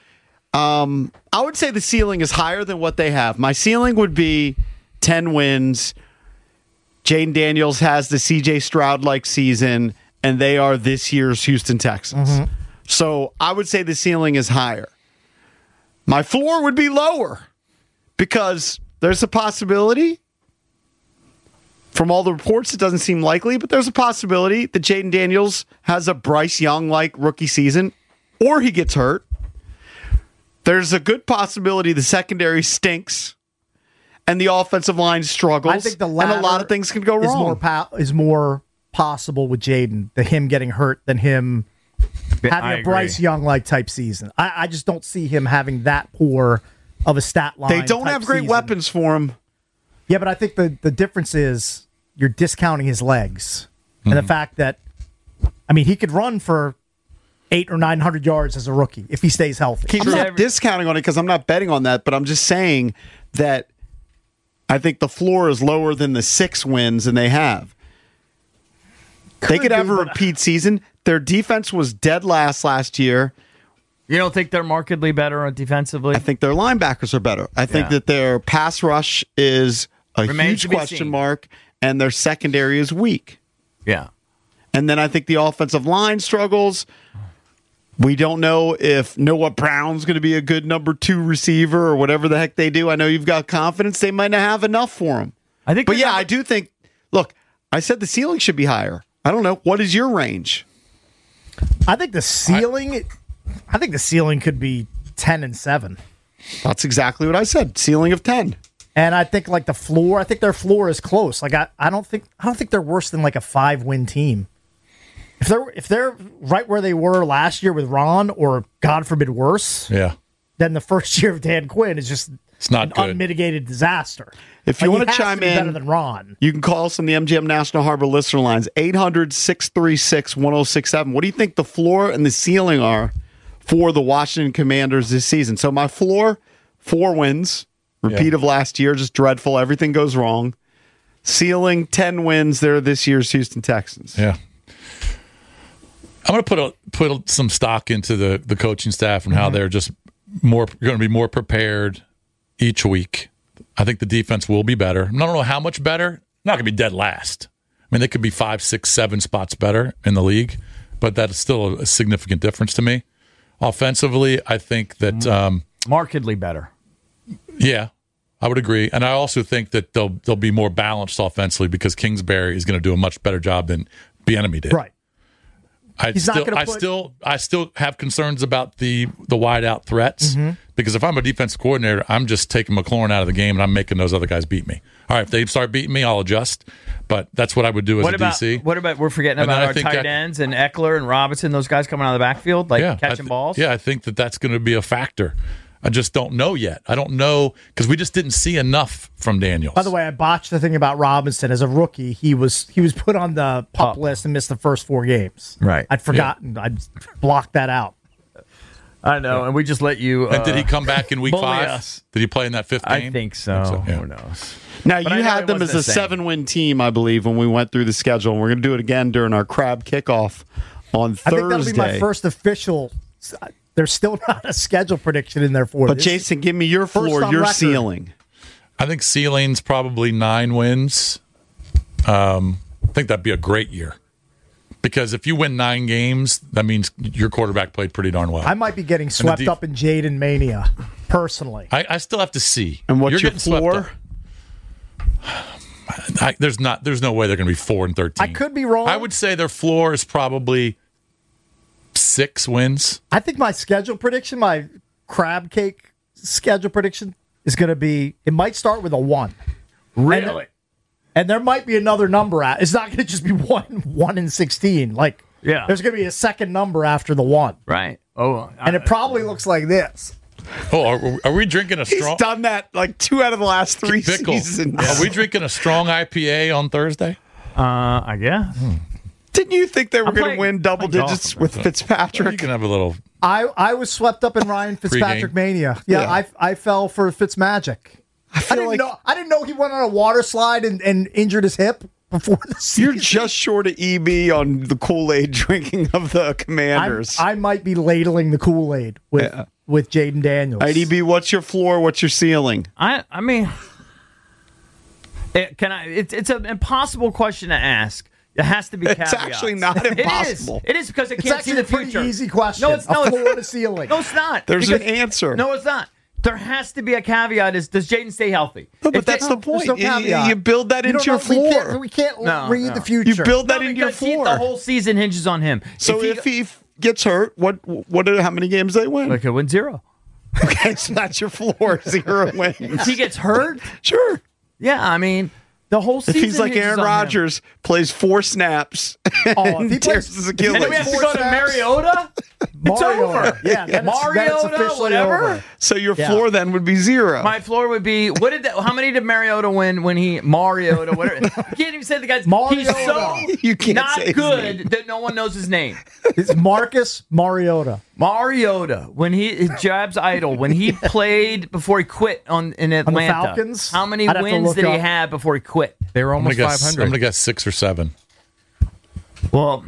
I would say the ceiling is higher than what they have. My ceiling would be 10 wins. Jaden Daniels has the C.J. Stroud-like season, and they are this year's Houston Texans. So I would say the ceiling is higher. My floor would be lower because there's a possibility. From all the reports, it doesn't seem likely, but there's a possibility that Jaden Daniels has a Bryce Young-like rookie season, or he gets hurt. There's a good possibility the secondary stinks and the offensive line struggles. I think the latter and a lot of things can go wrong. Is more possible with Jaden than him getting hurt than him having a Bryce Young-like type season. I just don't see him having that poor of a stat line. They don't have great weapons for him. Yeah, but I think the difference is you're discounting his legs and the fact that, I mean, he could run for 800 or 900 yards as a rookie if he stays healthy. I'm not discounting on it because I'm not betting on that, but I'm just saying that I think the floor is lower than the 6 wins, and they have. They could have a repeat season. Their defense was dead last year. You don't think they're markedly better on defensively? I think their linebackers are better. I think that their pass rush is a Remains huge to be question seen. mark, and their secondary is weak. Yeah. And then I think the offensive line struggles. We don't know if Noah Brown's going to be a good number 2 receiver or whatever the heck they do. I know you've got confidence. They might not have enough for him. But yeah, I do think, look, I said the ceiling should be higher. I don't know. What is your range? I think the ceiling could be 10-7. That's exactly what I said. Ceiling of 10. And I think like the floor, I think their floor is close. Like I don't think they're worse than like a 5-win team. If they're right where they were last year with Ron, or God forbid worse, then the first year of Dan Quinn is just not an unmitigated disaster. If you Like, want to he has chime be in, better than Ron. you can call us on the MGM National Harbor listener lines, 800-636-1067. What do you think the floor and the ceiling are for the Washington Commanders this season? So my floor, 4 wins, repeat of last year, just dreadful. Everything goes wrong. Ceiling, 10 wins. They're this year's Houston Texans. Yeah. I'm going to put some stock into the coaching staff and how they're just going to be more prepared each week. I think the defense will be better. I don't know how much better. Not going to be dead last. I mean, they could be 5, 6, 7 spots better in the league, but that is still a significant difference to me. Offensively, I think that markedly better. Yeah, I would agree, and I also think that they'll be more balanced offensively because Kingsbury is going to do a much better job than Bieniemy did. Right. I still have concerns about the wide out threats because if I'm a defense coordinator, I'm just taking McLaurin out of the game and I'm making those other guys beat me. All right, if they start beating me, I'll adjust. But that's what I would do as a DC. What about we're forgetting about our tight ends and Eckler and Robinson, those guys coming out of the backfield, catching balls? Yeah, I think that's going to be a factor. I just don't know yet. I don't know because we just didn't see enough from Daniels. By the way, I botched the thing about Robinson. As a rookie, he was put on the PUP list and missed the first 4 games. Right. I'd forgotten. I'd blocked that out. I know, and we just let you. And did he come back in week 5? Us. Did he play in that 5th game? I think so. Yeah. Who knows? Now, But I you know had it them as wasn't a the same. 7-win team, I believe, when we went through the schedule. And we're going to do it again during our crab kickoff on Thursday. I think that'll be my first official. There's still not a schedule prediction in there for But this. Jason, give me your floor, on your record. ceiling. I think ceiling's probably 9 wins. I think that'd be a great year. Because if you win 9 games, that means your quarterback played pretty darn well. I might be getting swept up in Jaden mania, personally. I still have to see. And what's You're your getting swept floor? up. There's no way they're going to be 4-13. I could be wrong. I would say their floor is probably 6 wins. I think my schedule prediction, my crab cake schedule prediction, is going to be. It might start with a 1. Really? And there might be another number at. It's not going to just be 1-16. Like, Yeah. there's going to be a second number after the 1. Right. Oh, And it probably looks like this. Oh, are we drinking a strong? He's done that like 2 out of the last 3 Pickle. seasons. Are we drinking a strong IPA on Thursday? I guess. Didn't you think they were I'm going to playing- win double playing digits golf. with You Fitzpatrick? can have a little. I was swept up in Ryan Fitzpatrick mania. Yeah. I fell for Fitzmagic. I didn't know he went on a water slide and injured his hip before the season. You're just short of EB on the Kool-Aid drinking of the Commanders. I might be ladling the Kool-Aid with Jaden Daniels. All right, EB, what's your floor? What's your ceiling? I mean, it's an impossible question to ask. It has to be caveats. It's actually not impossible. It is because it It's can't see actually the a pretty future. easy question. No, it's a floor to ceiling. No, it's not. There's an answer. No, it's not. There has to be a caveat. Does Jaden stay healthy? No, but If that's Jaden- the point. There's no caveat. You build that You into don't your know- floor. We can't No, read no. the future. You build that No, into your because floor. the whole season hinges on him. So if he gets hurt, how many games they win? They could win 0. Okay, so that's your floor, 0 wins. If he gets hurt, Sure. yeah, I mean, the whole If season. he's like hinges Aaron on him. Rodgers, plays 4 snaps, if he and tears plays- his And Achilles. then we have to go to Mariota. It's over. Yeah, then it's Mariota, officially whatever. over. So your Yeah. floor then would be 0. My floor would be how many did Mariota win when he Mariota whatever? You can't even say the guy's He's so You can't not say his good name. that no one knows his name. It's Marcus Mariota. Mariota, when his jab's idle, when he played before he quit in Atlanta. Falcons? How many I'd have to wins look did he up. have before he quit? They were I'm gonna almost guess. 500. I'm gonna guess 6 or 7. Well,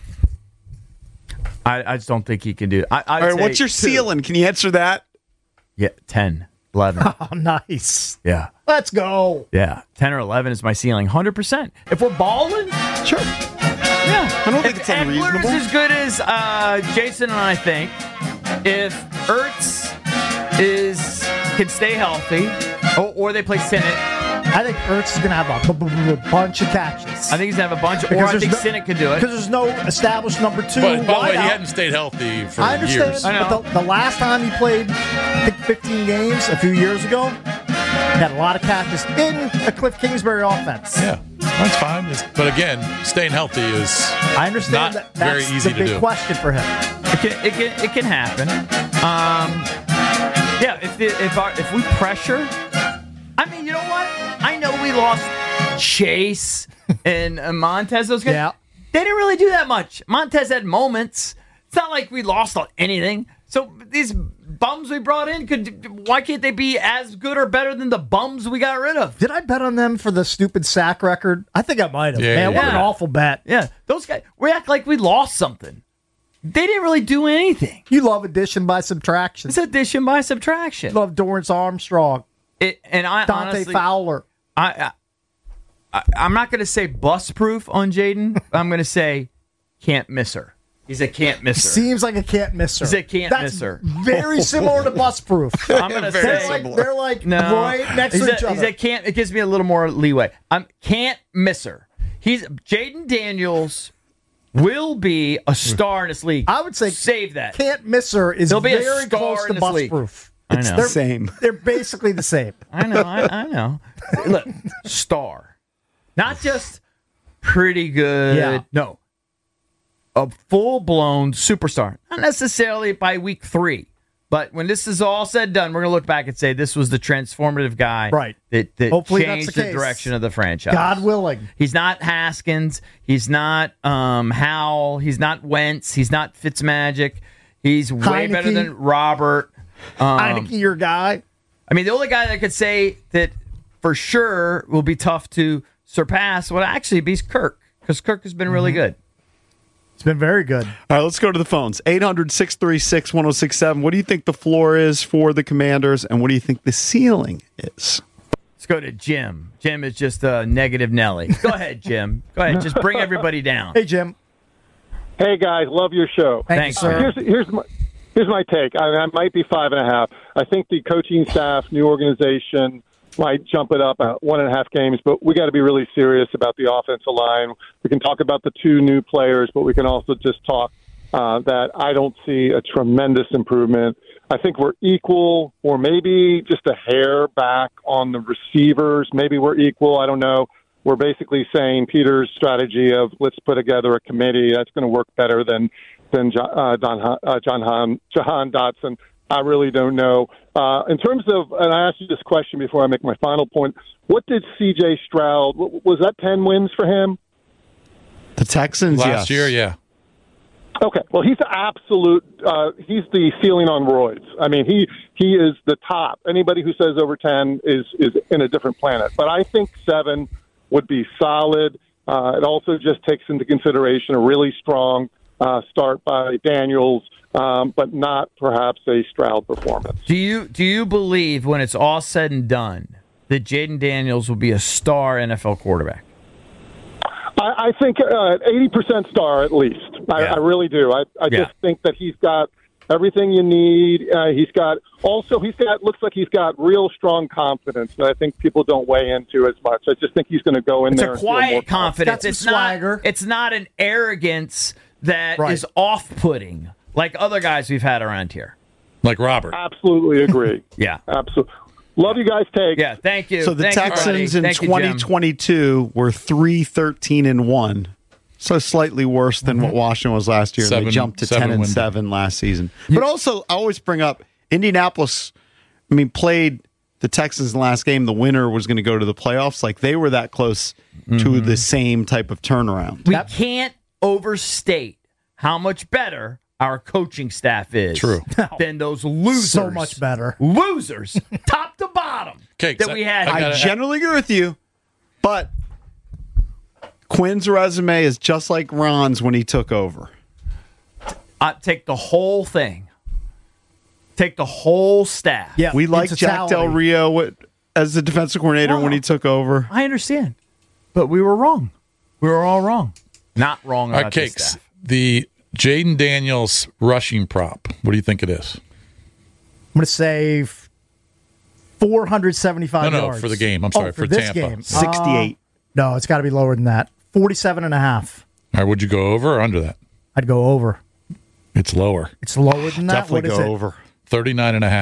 I just don't think he can do it. All right, what's your ceiling? Can you answer that? Yeah, 10, 11. Oh, nice. Yeah. Let's go. Yeah, 10 or 11 is my ceiling. 100%. If we're balling, sure. Yeah, I don't think it's unreasonable. Eckler's as good as Jason and I think. If Ertz can stay healthy, or they play Sinnott, I think Ertz is going to have a bunch of catches. I think he's going to have a bunch, or I think Sinnott could do it. Because there's no established number 2. But by the way, he wideout. hadn't stayed healthy for I understand, years. but the last time he played, I think 15 games a few years ago, he had a lot of catches in a Cliff Kingsbury offense. Yeah, that's fine. But again, staying healthy is I understand not that's very easy the to big do. question for him. It can happen. Yeah, if we pressure, I mean, you know what? I know we lost Chase and Montez. Those guys, Yeah. they didn't really do that much. Montez had moments. It's not like we lost anything. So these bums we brought in, why can't they be as good or better than the bums we got rid of? Did I bet on them for the stupid sack record? I think I might have. Yeah, Man, you what did. an awful bet. Yeah, those guys, we act like we lost something. They didn't really do anything. You love addition by subtraction. It's addition by subtraction. You love Dorrance Armstrong. And I Dante honestly, Fowler. I'm not going to say bust proof on Jaden. I'm going to say can't miss her. He's a can't miss her. Seems like a can't miss her. He's a can't That's miss her. very similar to bust proof. I'm going to say They're like right next to each other. He's a can't. It gives me a little more leeway. Can't miss her. Jaden Daniels will be a star in this league. I would say save that. Can't miss her is He'll be a very star close in to this bust league. proof. I know. They're Same. They're basically the same. I know. I know. Look, star, not just pretty good. Yeah. No, a full-blown superstar. Not necessarily by week 3, but when this is all said and done, we're gonna look back and say this was the transformative guy, Right. That Hopefully that's changed the the case. direction of the franchise. God willing. He's not Haskins. He's not Howell. He's not Wentz. He's not Fitzmagic. He's way Heineke. better than Robert. Heineke, your guy. I mean, the only guy that could say that for sure will be tough to surpass would actually be Kirk, because Kirk has been really good. It's been very good. All right, let's go to the phones. 800-636-1067. What do you think the floor is for the Commanders, and what do you think the ceiling is? Let's go to Jim. Jim is just a negative Nelly. Go ahead, Jim. Go ahead. Just bring everybody down. Hey, Jim. Hey guys, love your show. Thanks, sir. Here's my take. I might be 5.5. I think the coaching staff, new organization, might jump it up at 1.5 games, but we got to be really serious about the offensive line. We can talk about the 2 new players, but we can also just talk that I don't see a tremendous improvement. I think we're equal, or maybe just a hair back on the receivers. Maybe we're equal. I don't know. We're basically saying Peter's strategy of let's put together a committee that's going to work better than Jahan Dotson. I really don't know. In terms of, and I asked you this question before I make my final point, what did C.J. Stroud, was that 10 wins for him? The Texans, Last year, yeah. Okay, well, he's the absolute, he's the ceiling on roids. I mean, he is the top. Anybody who says over 10 is in a different planet. But I think 7 would be solid. It also just takes into consideration a really strong start by Daniels, but not perhaps a Stroud performance. Do you believe when it's all said and done that Jaden Daniels will be a star NFL quarterback? I think 80% star at least. I really do. I just think that he's got everything you need. Looks like he's got real strong confidence that I think people don't weigh into as much. I just think he's going to go in there. It's a and feel more quiet confidence. That's some swagger. It's not an arrogance that is off-putting like other guys we've had around here. Like Robert. Absolutely agree. Yeah. Absolutely. Love you guys. Take. Yeah, thank you. So the Thank you, Texans buddy. in Thank you, Jim. 2022 were 3-13-1. So slightly worse than what Washington was last year. They jumped to 10-7 last season. But also, I always bring up Indianapolis. Played the Texans in the last game. The winner was going to go to the playoffs. Like they were that close to the same type of turnaround. We can't overstate how much better our coaching staff is than those losers. So much better. Losers, top to bottom, that we had. I generally agree with you, but Quinn's resume is just like Ron's when he took over. Take the whole thing. Take the whole staff. Yeah, we like Jack Del Rio as the defensive coordinator when he took over. I understand, but we were wrong. We were all wrong. Not wrong about the staff. The Jaden Daniels rushing prop. What do you think it is? I'm going to say 475 yards. No, for the game. I'm sorry, for this Tampa. game. 68. No, it's got to be lower than that. 47.5. All right, would you go over or under that? I'd go over. It's lower. It's lower than that? Definitely go over. 39.5.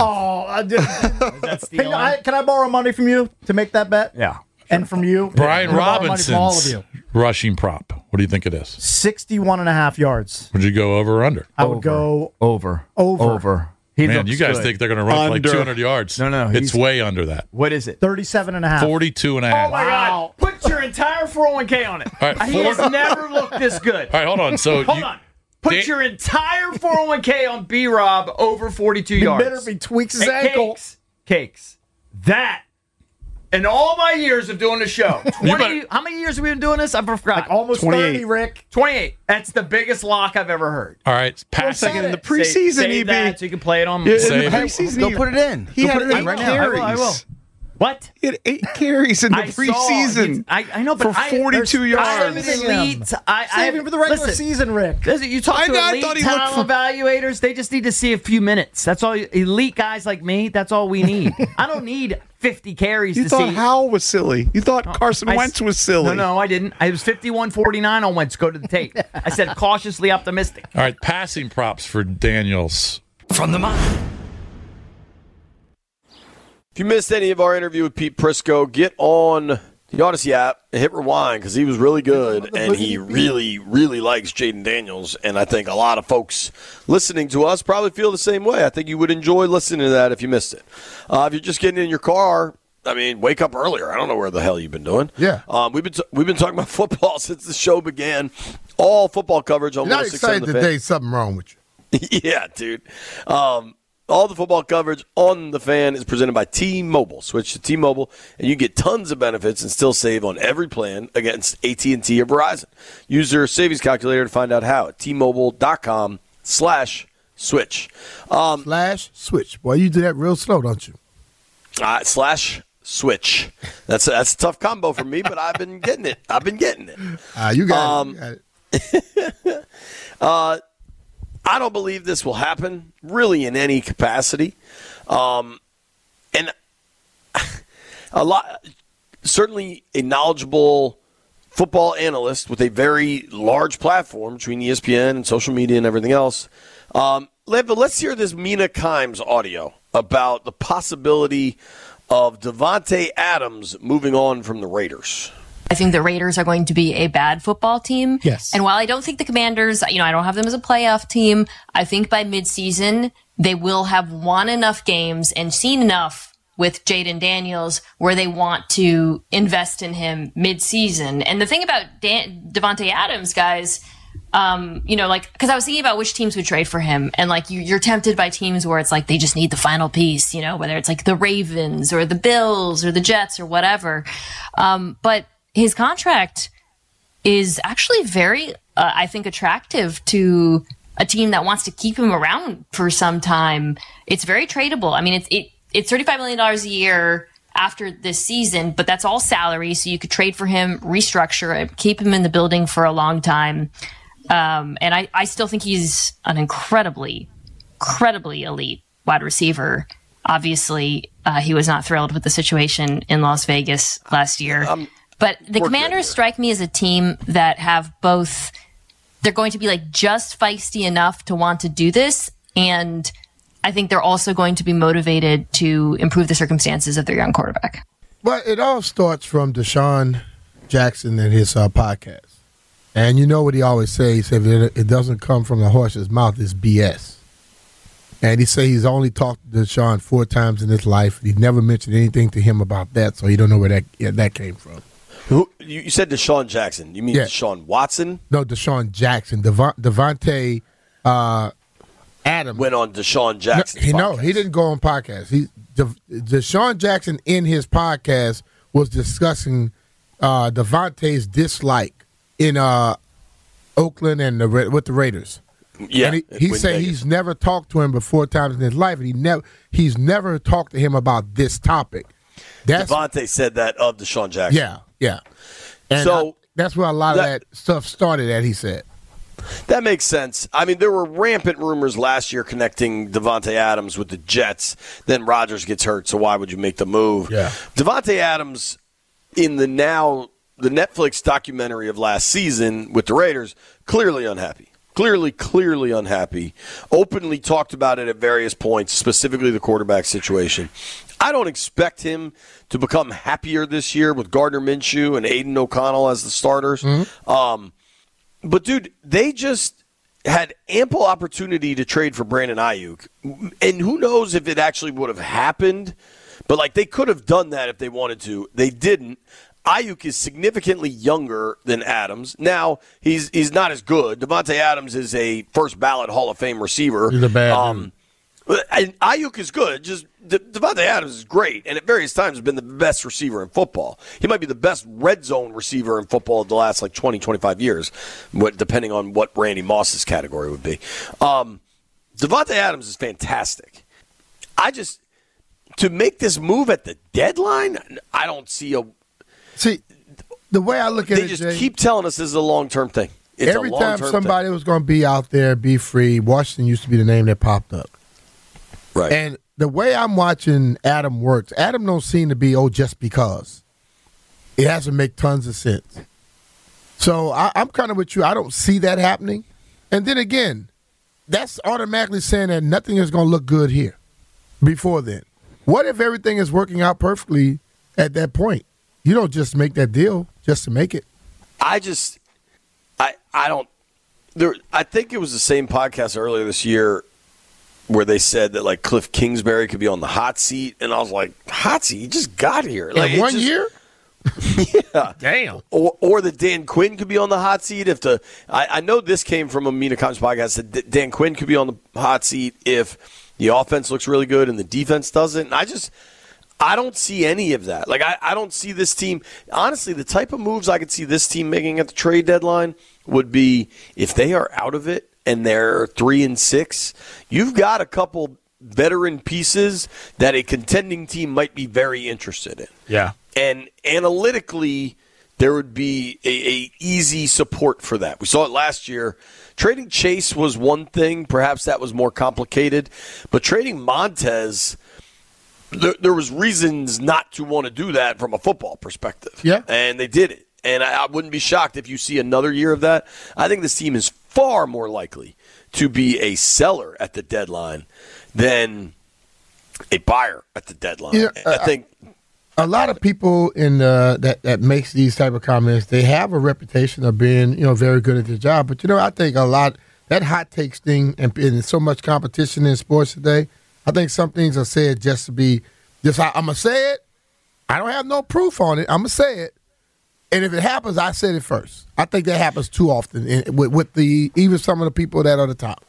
Oh, can I borrow money from you to make that bet? Yeah. And from you? Brian Robinson's all of you. Rushing prop. What do you think it is? 61.5 yards. Would you go over or under? I would go over. Man, you guys think they're going to run for like 200 yards. No. It's way under that. What is it? 37.5. 42.5. Oh, my God. Put your entire 401k on it. All right, He has never looked this good. All right, hold on. So Hold on. Put your entire 401k on B-Rob over 42 yards. Better be tweaks his ankle. Cakes. That. In all my years of doing the show, how many years have we been doing this? I forgot. Like almost 30, Rick. 28. That's the biggest lock I've ever heard. All right, pass second in the preseason. Save that so you can play it on. In the preseason, go put it in. He had 8 right carries. I will. What? He had 8 carries in the preseason. I know, but for 42 yards. Save him for the regular season, Rick. You talk to elite talent evaluators, they just need to see a few minutes. That's all. Elite guys like me, that's all we need. I don't need 50 carries You to thought see. Howell was silly. You thought Carson Wentz was silly. No, I didn't. I was 51-49 on Wentz. Go to the tape. I said cautiously optimistic. All right, passing props for Daniels. From the mind. If you missed any of our interview with Pete Prisco, get on the Odyssey app and hit rewind because he was really good and he really, really likes Jaden Daniels. And I think a lot of folks listening to us probably feel the same way. I think you would enjoy listening to that if you missed it. If you're just getting in your car, wake up earlier. I don't know where the hell you've been doing. Yeah. We've been talking about football since the show began. All football coverage on 106.7 Not excited today. Something wrong with you. Yeah, dude. All the football coverage on The Fan is presented by T-Mobile. Switch to T-Mobile, and you get tons of benefits and still save on every plan against AT&T or Verizon. Use your savings calculator to find out how at T-Mobile.com/switch. /switch. Boy, you do that real slow, don't you? /switch. That's a tough combo for me, but I've been getting it. You got it. I don't believe this will happen, really, in any capacity. And certainly a knowledgeable football analyst with a very large platform between ESPN and social media and everything else. Let's hear this Mina Kimes audio about the possibility of Davante Adams moving on from the Raiders. I think the Raiders are going to be a bad football team. Yes. And while I don't think the Commanders, I don't have them as a playoff team, I think by midseason, they will have won enough games and seen enough with Jaden Daniels where they want to invest in him midseason. And the thing about Davante Adams, guys, because I was thinking about which teams would trade for him. And you're tempted by teams where it's like they just need the final piece, whether it's like the Ravens or the Bills or the Jets or whatever. But his contract is actually very, I think, attractive to a team that wants to keep him around for some time. It's very tradable. It's $35 million a year after this season, but that's all salary, so you could trade for him, restructure it, keep him in the building for a long time. And I still think he's an incredibly elite wide receiver. Obviously, he was not thrilled with the situation in Las Vegas last year. But the Commanders strike me as a team that have both, they're going to be just feisty enough to want to do this, and I think they're also going to be motivated to improve the circumstances of their young quarterback. Well, it all starts from Deshaun Jackson and his podcast. And you know what he always says? He said, if it doesn't come from the horse's mouth, it's BS. And he said he's only talked to Deshaun 4 times in his life. He never mentioned anything to him about that, so he don't know where that came from. Who you said Deshaun Jackson? You mean Deshaun Watson? No, Deshaun Jackson. Devontae Adams went on Deshaun Jackson. No, he didn't go on podcast. Deshaun Jackson in his podcast was discussing Devontae's dislike in Oakland and with the Raiders. Yeah, and he said he's never talked to him before times in his life, and he's never talked to him about this topic. Devontae said that of Deshaun Jackson. Yeah. And that's where a lot of that stuff started at, he said. That makes sense. I mean, there were rampant rumors last year connecting Devontae Adams with the Jets. Then Rodgers gets hurt, so why would you make the move? Yeah. Devontae Adams, in the Netflix documentary of last season with the Raiders, clearly unhappy. Clearly unhappy. Openly talked about it at various points, specifically the quarterback situation. I don't expect him to become happier this year with Gardner Minshew and Aiden O'Connell as the starters. Mm-hmm. But, dude, they just had ample opportunity to trade for Brandon Ayuk. And who knows if it actually would have happened. But, they could have done that if they wanted to. They didn't. Ayuk is significantly younger than Adams. Now, he's not as good. Devontae Adams is a first-ballot Hall of Fame receiver. He's a bad dude. And Ayuk is good. Just Devontae Adams is great, and at various times has been the best receiver in football. He might be the best red zone receiver in football of the last 20, 25 years, depending on what Randy Moss's category would be. Devontae Adams is fantastic. To make this move at the deadline, I don't see See, the way I look at they it, just keep telling us this is a long-term thing. It's every a long-term time somebody was going to be out there, be free, Washington used to be the name that popped up. Right. And the way I'm watching Adam works, Adam don't seem to be, just because. It has to make tons of sense. So I'm kind of with you. I don't see that happening. And then again, that's automatically saying that nothing is going to look good here before then. What if everything is working out perfectly at that point? You don't just make that deal just to make it. I don't. I think it was the same podcast earlier this year where they said that Cliff Kingsbury could be on the hot seat, and I was like, hot seat? He just got here. One year? Yeah. Damn. Or that Dan Quinn could be on the hot seat if I know this came from a Mina Kimes podcast that Dan Quinn could be on the hot seat if the offense looks really good and the defense doesn't. And I don't see any of that. I don't see this team. Honestly, the type of moves I could see this team making at the trade deadline would be if they are out of it and they're 3-6, you've got a couple veteran pieces that a contending team might be very interested in. Yeah. And analytically, there would be a easy support for that. We saw it last year. Trading Chase was one thing. Perhaps that was more complicated. But trading Montez, there was reasons not to want to do that from a football perspective. Yeah. And they did it. And I wouldn't be shocked if you see another year of that. I think this team is far more likely to be a seller at the deadline than a buyer at the deadline. Yeah, I think a lot of people in that makes these type of comments, they have a reputation of being very good at their job. But I think that hot takes thing and so much competition in sports today. I think some things are said just to be just. I'm gonna say it. I don't have no proof on it. I'm gonna say it. And if it happens, I said it first. I think that happens too often with even some of the people that are the top.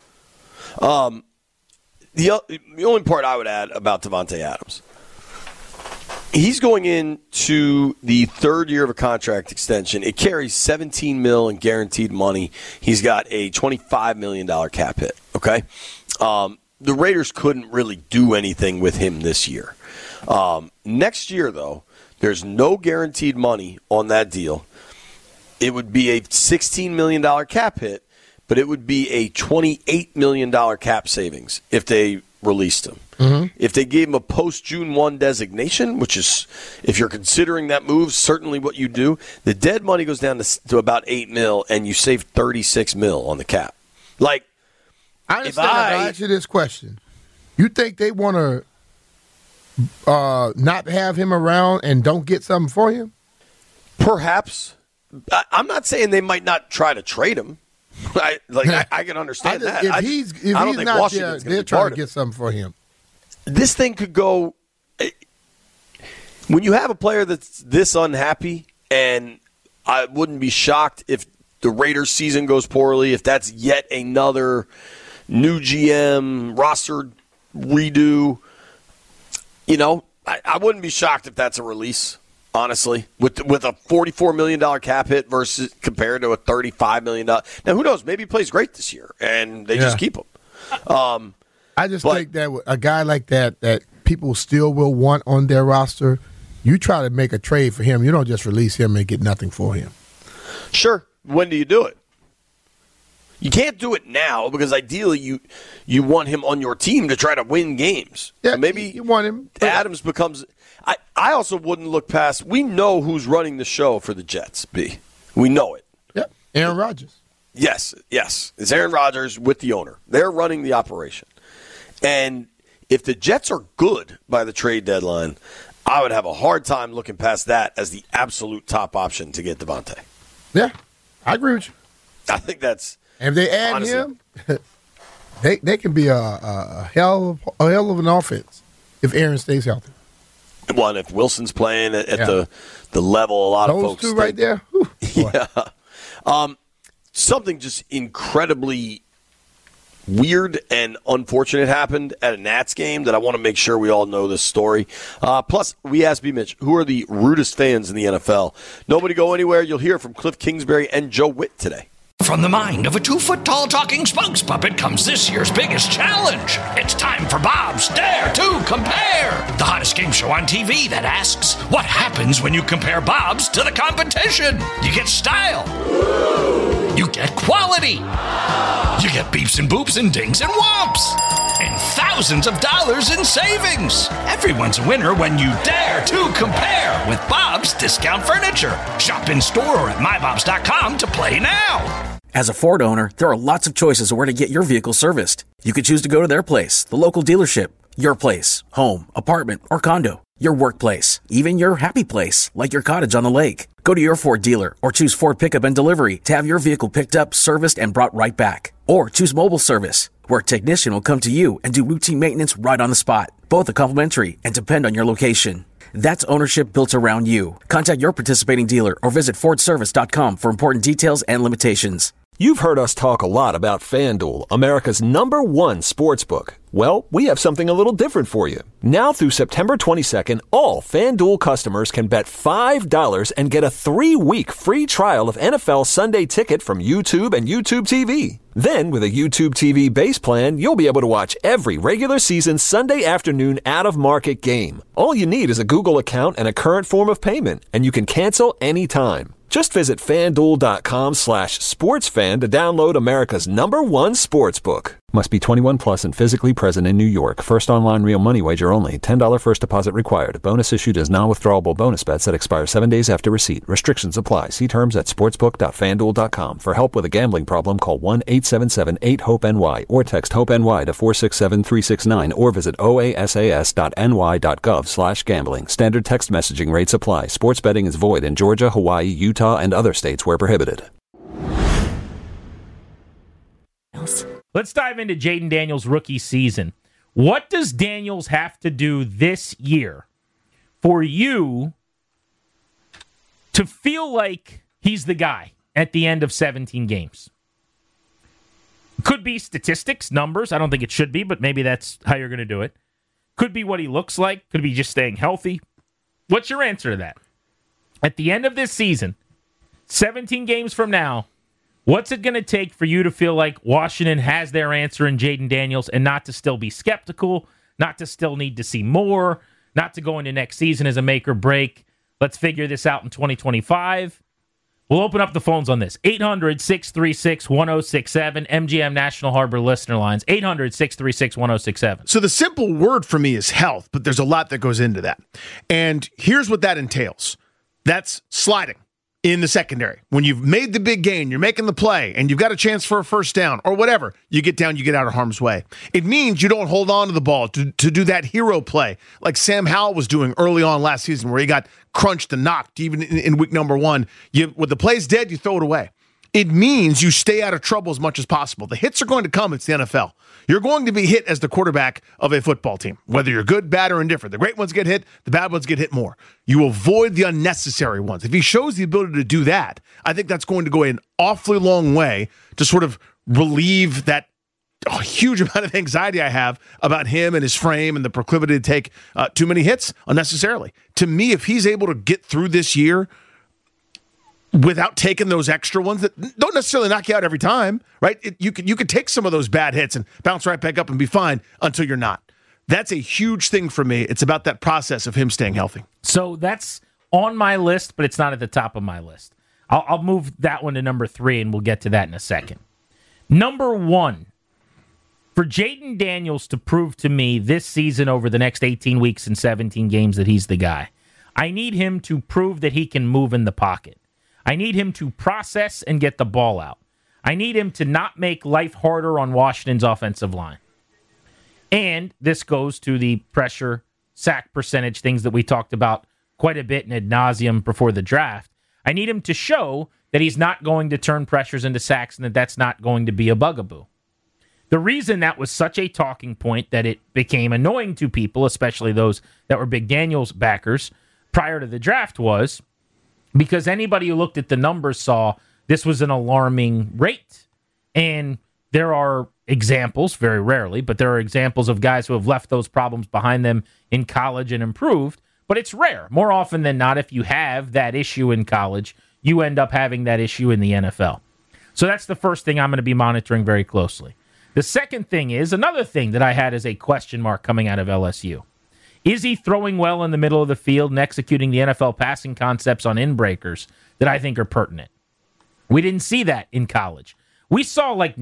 The only part I would add about Devontae Adams, he's going into the third year of a contract extension. It carries $17 million in guaranteed money. He's got a $25 million cap hit. Okay, the Raiders couldn't really do anything with him this year. Next year, though, there's no guaranteed money on that deal. It would be a $16 million cap hit, but it would be a $28 million cap savings if they released him. Mm-hmm. If they gave him a post-June 1 designation, which is, if you're considering that move, certainly what you do, the dead money goes down to about $8 million, and you save $36 million on the cap. I understand. I'll ask you this question. You think they want to not have him around and don't get something for him? Perhaps. I'm not saying they might not try to trade him. I can understand that. If he's not there, they're trying to get something for him. This thing could go. When you have a player that's this unhappy, and I wouldn't be shocked if the Raiders season goes poorly, if that's yet another new GM roster redo. You know, I wouldn't be shocked if that's a release, honestly, with a $44 million cap hit versus compared to a $35 million. Now, who knows? Maybe he plays great this year, and they just keep him. I just think that a guy like that people still will want on their roster, you try to make a trade for him. You don't just release him and get nothing for him. Sure. When do you do it? You can't do it now because ideally you want him on your team to try to win games. Yeah, so maybe you want him. Adams becomes – I also wouldn't look past – we know who's running the show for the Jets, B. We know it. Yeah, Aaron Rodgers. Yes. It's Aaron Rodgers with the owner. They're running the operation. And if the Jets are good by the trade deadline, I would have a hard time looking past that as the absolute top option to get Devontae. Yeah, I agree with you. I think that's – and if they add him, they can be a hell of an offense if Aaron stays healthy. Well, and if Wilson's playing at the level a lot of folks. Those two right there. Whew, yeah. Something just incredibly weird and unfortunate happened at a Nats game that I want to make sure we all know this story. Plus, we asked B. Mitch, who are the rudest fans in the NFL? Nobody go anywhere. You'll hear from Cliff Kingsbury and Joe Witt today. From the mind of a 2-foot-tall talking spokes puppet comes this year's biggest challenge. It's time for Bob's Dare to Compare, the hottest game show on TV that asks, what happens when you compare Bob's to the competition? You get style. You get quality. You get beeps and boops and dings and whomps. And thousands of dollars in savings. Everyone's a winner when you dare to compare with Bob's Discount Furniture. Shop in store or at mybobs.com to play now. As a Ford owner, there are lots of choices of where to get your vehicle serviced. You could choose to go to their place, the local dealership, your place, home, apartment, or condo, your workplace, even your happy place, like your cottage on the lake. Go to your Ford dealer or choose Ford Pickup and Delivery to have your vehicle picked up, serviced, and brought right back. Or choose mobile service, where a technician will come to you and do routine maintenance right on the spot. Both are complimentary and depend on your location. That's ownership built around you. Contact your participating dealer or visit FordService.com for important details and limitations. You've heard us talk a lot about FanDuel, America's #1 sportsbook. Well, we have something a little different for you. Now through September 22nd, all FanDuel customers can bet $5 and get a 3-week free trial of NFL Sunday Ticket from YouTube and YouTube TV. Then, with a YouTube TV base plan, you'll be able to watch every regular season Sunday afternoon out-of-market game. All you need is a Google account and a current form of payment, and you can cancel anytime. Just visit FanDuel.com/sportsfan to download America's #1 sportsbook. Must be 21 plus and physically present in New York. First online real money wager only. $10 first deposit required. Bonus issued as non-withdrawable bonus bets that expire 7 days after receipt. Restrictions apply. See terms at sportsbook.fanduel.com. For help with a gambling problem, call 1-877-8-HOPE-NY or text HOPE-NY to 467-369 or visit oasas.ny.gov/gambling. Standard text messaging rates apply. Sports betting is void in Georgia, Hawaii, Utah, and other states where prohibited. Let's dive into Jayden Daniels' rookie season. What does Daniels have to do this year for you to feel like he's the guy at the end of 17 games? Could be statistics, numbers. I don't think it should be, but maybe that's how you're going to do it. Could be what he looks like. Could be just staying healthy. What's your answer to that? At the end of this season, 17 games from now, what's it going to take for you to feel like Washington has their answer in Jayden Daniels and not to still be skeptical, not to still need to see more, not to go into next season as a make or break? Let's figure this out in 2025. We'll open up the phones on this. 800-636-1067, MGM National Harbor listener lines. 800-636-1067. So the simple word for me is health, but there's a lot that goes into that. And here's what that entails. That's sliding. in the secondary. When you've made the big gain, you're making the play, and you've got a chance for a first down or whatever, you get down, you get out of harm's way. It means you don't hold on to the ball to do that hero play like Sam Howell was doing early on last season where he got crunched and knocked even in week number 1. When the play's dead, you throw it away. It means you stay out of trouble as much as possible. The hits are going to come. It's the NFL. You're going to be hit as the quarterback of a football team, whether you're good, bad, or indifferent. The great ones get hit. The bad ones get hit more. You avoid the unnecessary ones. If he shows the ability to do that, I think that's going to go an awfully long way to sort of relieve that huge amount of anxiety I have about him and his frame and the proclivity to take too many hits unnecessarily. To me, if he's able to get through this year without taking those extra ones that don't necessarily knock you out every time, right? You could take some of those bad hits and bounce right back up and be fine until you're not. That's a huge thing for me. It's about that process of him staying healthy. So that's on my list, but it's not at the top of my list. I'll move that one to number 3, and we'll get to that in a second. Number 1, for Jayden Daniels to prove to me this season over the next 18 weeks and 17 games that he's the guy, I need him to prove that he can move in the pocket. I need him to process and get the ball out. I need him to not make life harder on Washington's offensive line. And this goes to the pressure, sack percentage, things that we talked about quite a bit in ad nauseum before the draft. I need him to show that he's not going to turn pressures into sacks and that that's not going to be a bugaboo. The reason that was such a talking point that it became annoying to people, especially those that were big Daniels backers prior to the draft, was because anybody who looked at the numbers saw this was an alarming rate. And there are examples, very rarely, but there are examples of guys who have left those problems behind them in college and improved. But it's rare. More often than not, if you have that issue in college, you end up having that issue in the NFL. So that's the first thing I'm going to be monitoring very closely. The second thing is another thing that I had as a question mark coming out of LSU. Is he throwing well in the middle of the field and executing the NFL passing concepts on in-breakers that I think are pertinent? We didn't see that in college. We saw like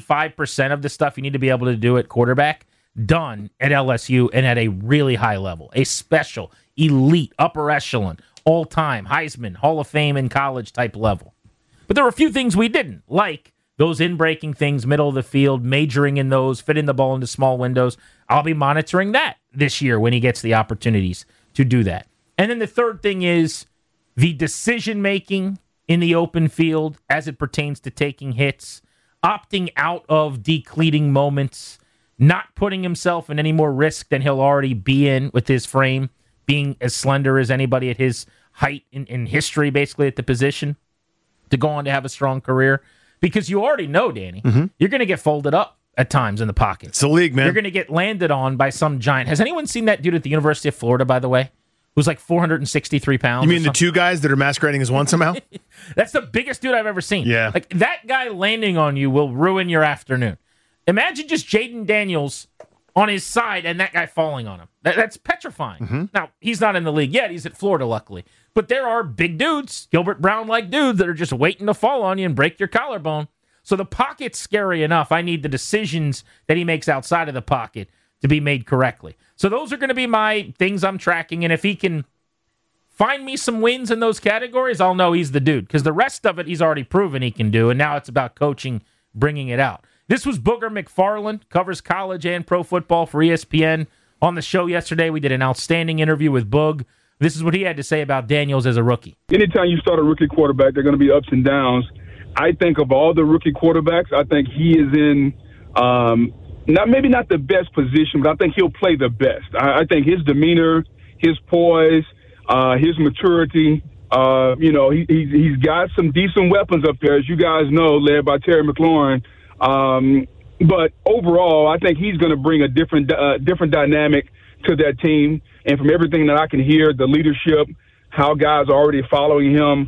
95% of the stuff you need to be able to do at quarterback done at LSU and at a really high level, a special, elite, upper echelon, all-time, Heisman, Hall of Fame in college type level. But there were a few things we didn't, like those in-breaking things, middle of the field, majoring in those, fitting the ball into small windows. I'll be monitoring that this year when he gets the opportunities to do that. And then the third thing is the decision-making in the open field as it pertains to taking hits, opting out of decleating moments, not putting himself in any more risk than he'll already be in with his frame, being as slender as anybody at his height in history, basically, at the position, to go on to have a strong career. Because you already know, Danny, you're going to get folded up at times in the pocket. It's the league, man. You're going to get landed on by some giant. Has anyone seen that dude at the University of Florida, by the way, who's like 463 pounds? You mean the two guys that are masquerading as one somehow? That's the biggest dude I've ever seen. Yeah. Like, that guy landing on you will ruin your afternoon. Imagine just Jayden Daniels on his side and that guy falling on him. That's petrifying. Now, he's not in the league yet. He's at Florida, luckily. But there are big dudes, Gilbert Brown-like dudes, that are just waiting to fall on you and break your collarbone. So the pocket's scary enough. I need the decisions that he makes outside of the pocket to be made correctly. So those are going to be my things I'm tracking. And if he can find me some wins in those categories, I'll know he's the dude. Because the rest of it, he's already proven he can do. And now it's about coaching, bringing it out. This was Booger McFarland, covers college and pro football for ESPN. On the show yesterday, we did an outstanding interview with Boog. This is what he had to say about Daniels as a rookie. Anytime you start a rookie quarterback, there are going to be ups and downs. I think of all the rookie quarterbacks, I think he is in maybe not the best position, but I think he'll play the best. I think his demeanor, his poise, his maturity, he's got some decent weapons up there, as you guys know, led by Terry McLaurin. But overall, I think he's going to bring a different dynamic to that team. And from everything that I can hear, the leadership, how guys are already following him,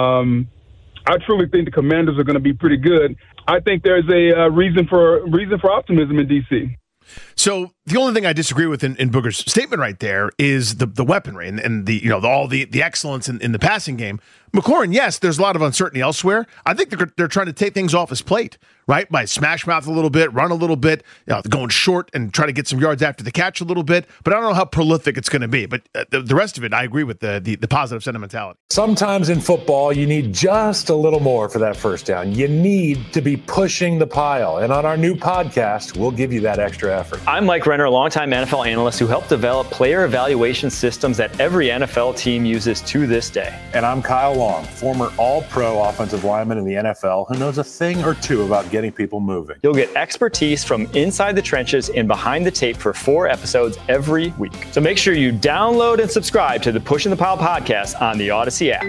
I truly think the Commanders are going to be pretty good. I think there's a reason for optimism in D.C. So the only thing I disagree with in Booger's statement right there is the weaponry and the all the excellence in the passing game. McLaurin, yes, there's a lot of uncertainty elsewhere. I think they're trying to take things off his plate, right? By smash mouth a little bit, run a little bit, going short and try to get some yards after the catch a little bit. But I don't know how prolific it's going to be. But the rest of it, I agree with the positive sentimentality. Sometimes in football, you need just a little more for that first down. You need to be pushing the pile. And on our new podcast, we'll give you that extra effort. I'm Mike Renner, a longtime NFL analyst who helped develop player evaluation systems that every NFL team uses to this day. And I'm Kyle Long, former All-Pro offensive lineman in the NFL who knows a thing or two about getting people moving. You'll get expertise from inside the trenches and behind the tape for 4 episodes every week. So make sure you download and subscribe to the Pushing the Pile podcast on the Odyssey app.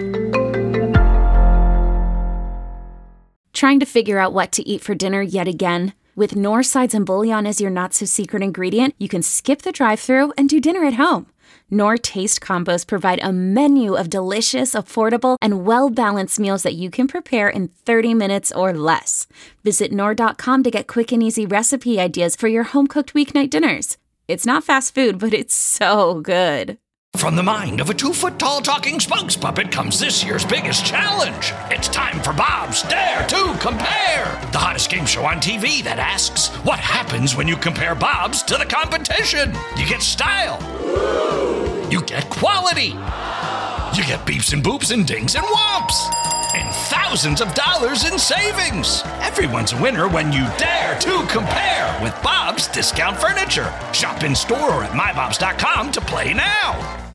Trying to figure out what to eat for dinner yet again? With Knorr Sides and Bouillon as your not-so-secret ingredient, you can skip the drive-thru and do dinner at home. Knorr Taste Combos provide a menu of delicious, affordable, and well-balanced meals that you can prepare in 30 minutes or less. Visit Knorr.com to get quick and easy recipe ideas for your home-cooked weeknight dinners. It's not fast food, but it's so good. From the mind of a 2-foot-tall talking spokes puppet comes this year's biggest challenge. It's time for Bob's Dare to Compare, the hottest game show on TV that asks, what happens when you compare Bob's to the competition? You get style. You get quality. You get beeps and boops and dings and whomps. And thousands of dollars in savings. Everyone's a winner when you dare to compare with Bob's Discount Furniture. Shop in store or at mybobs.com to play now.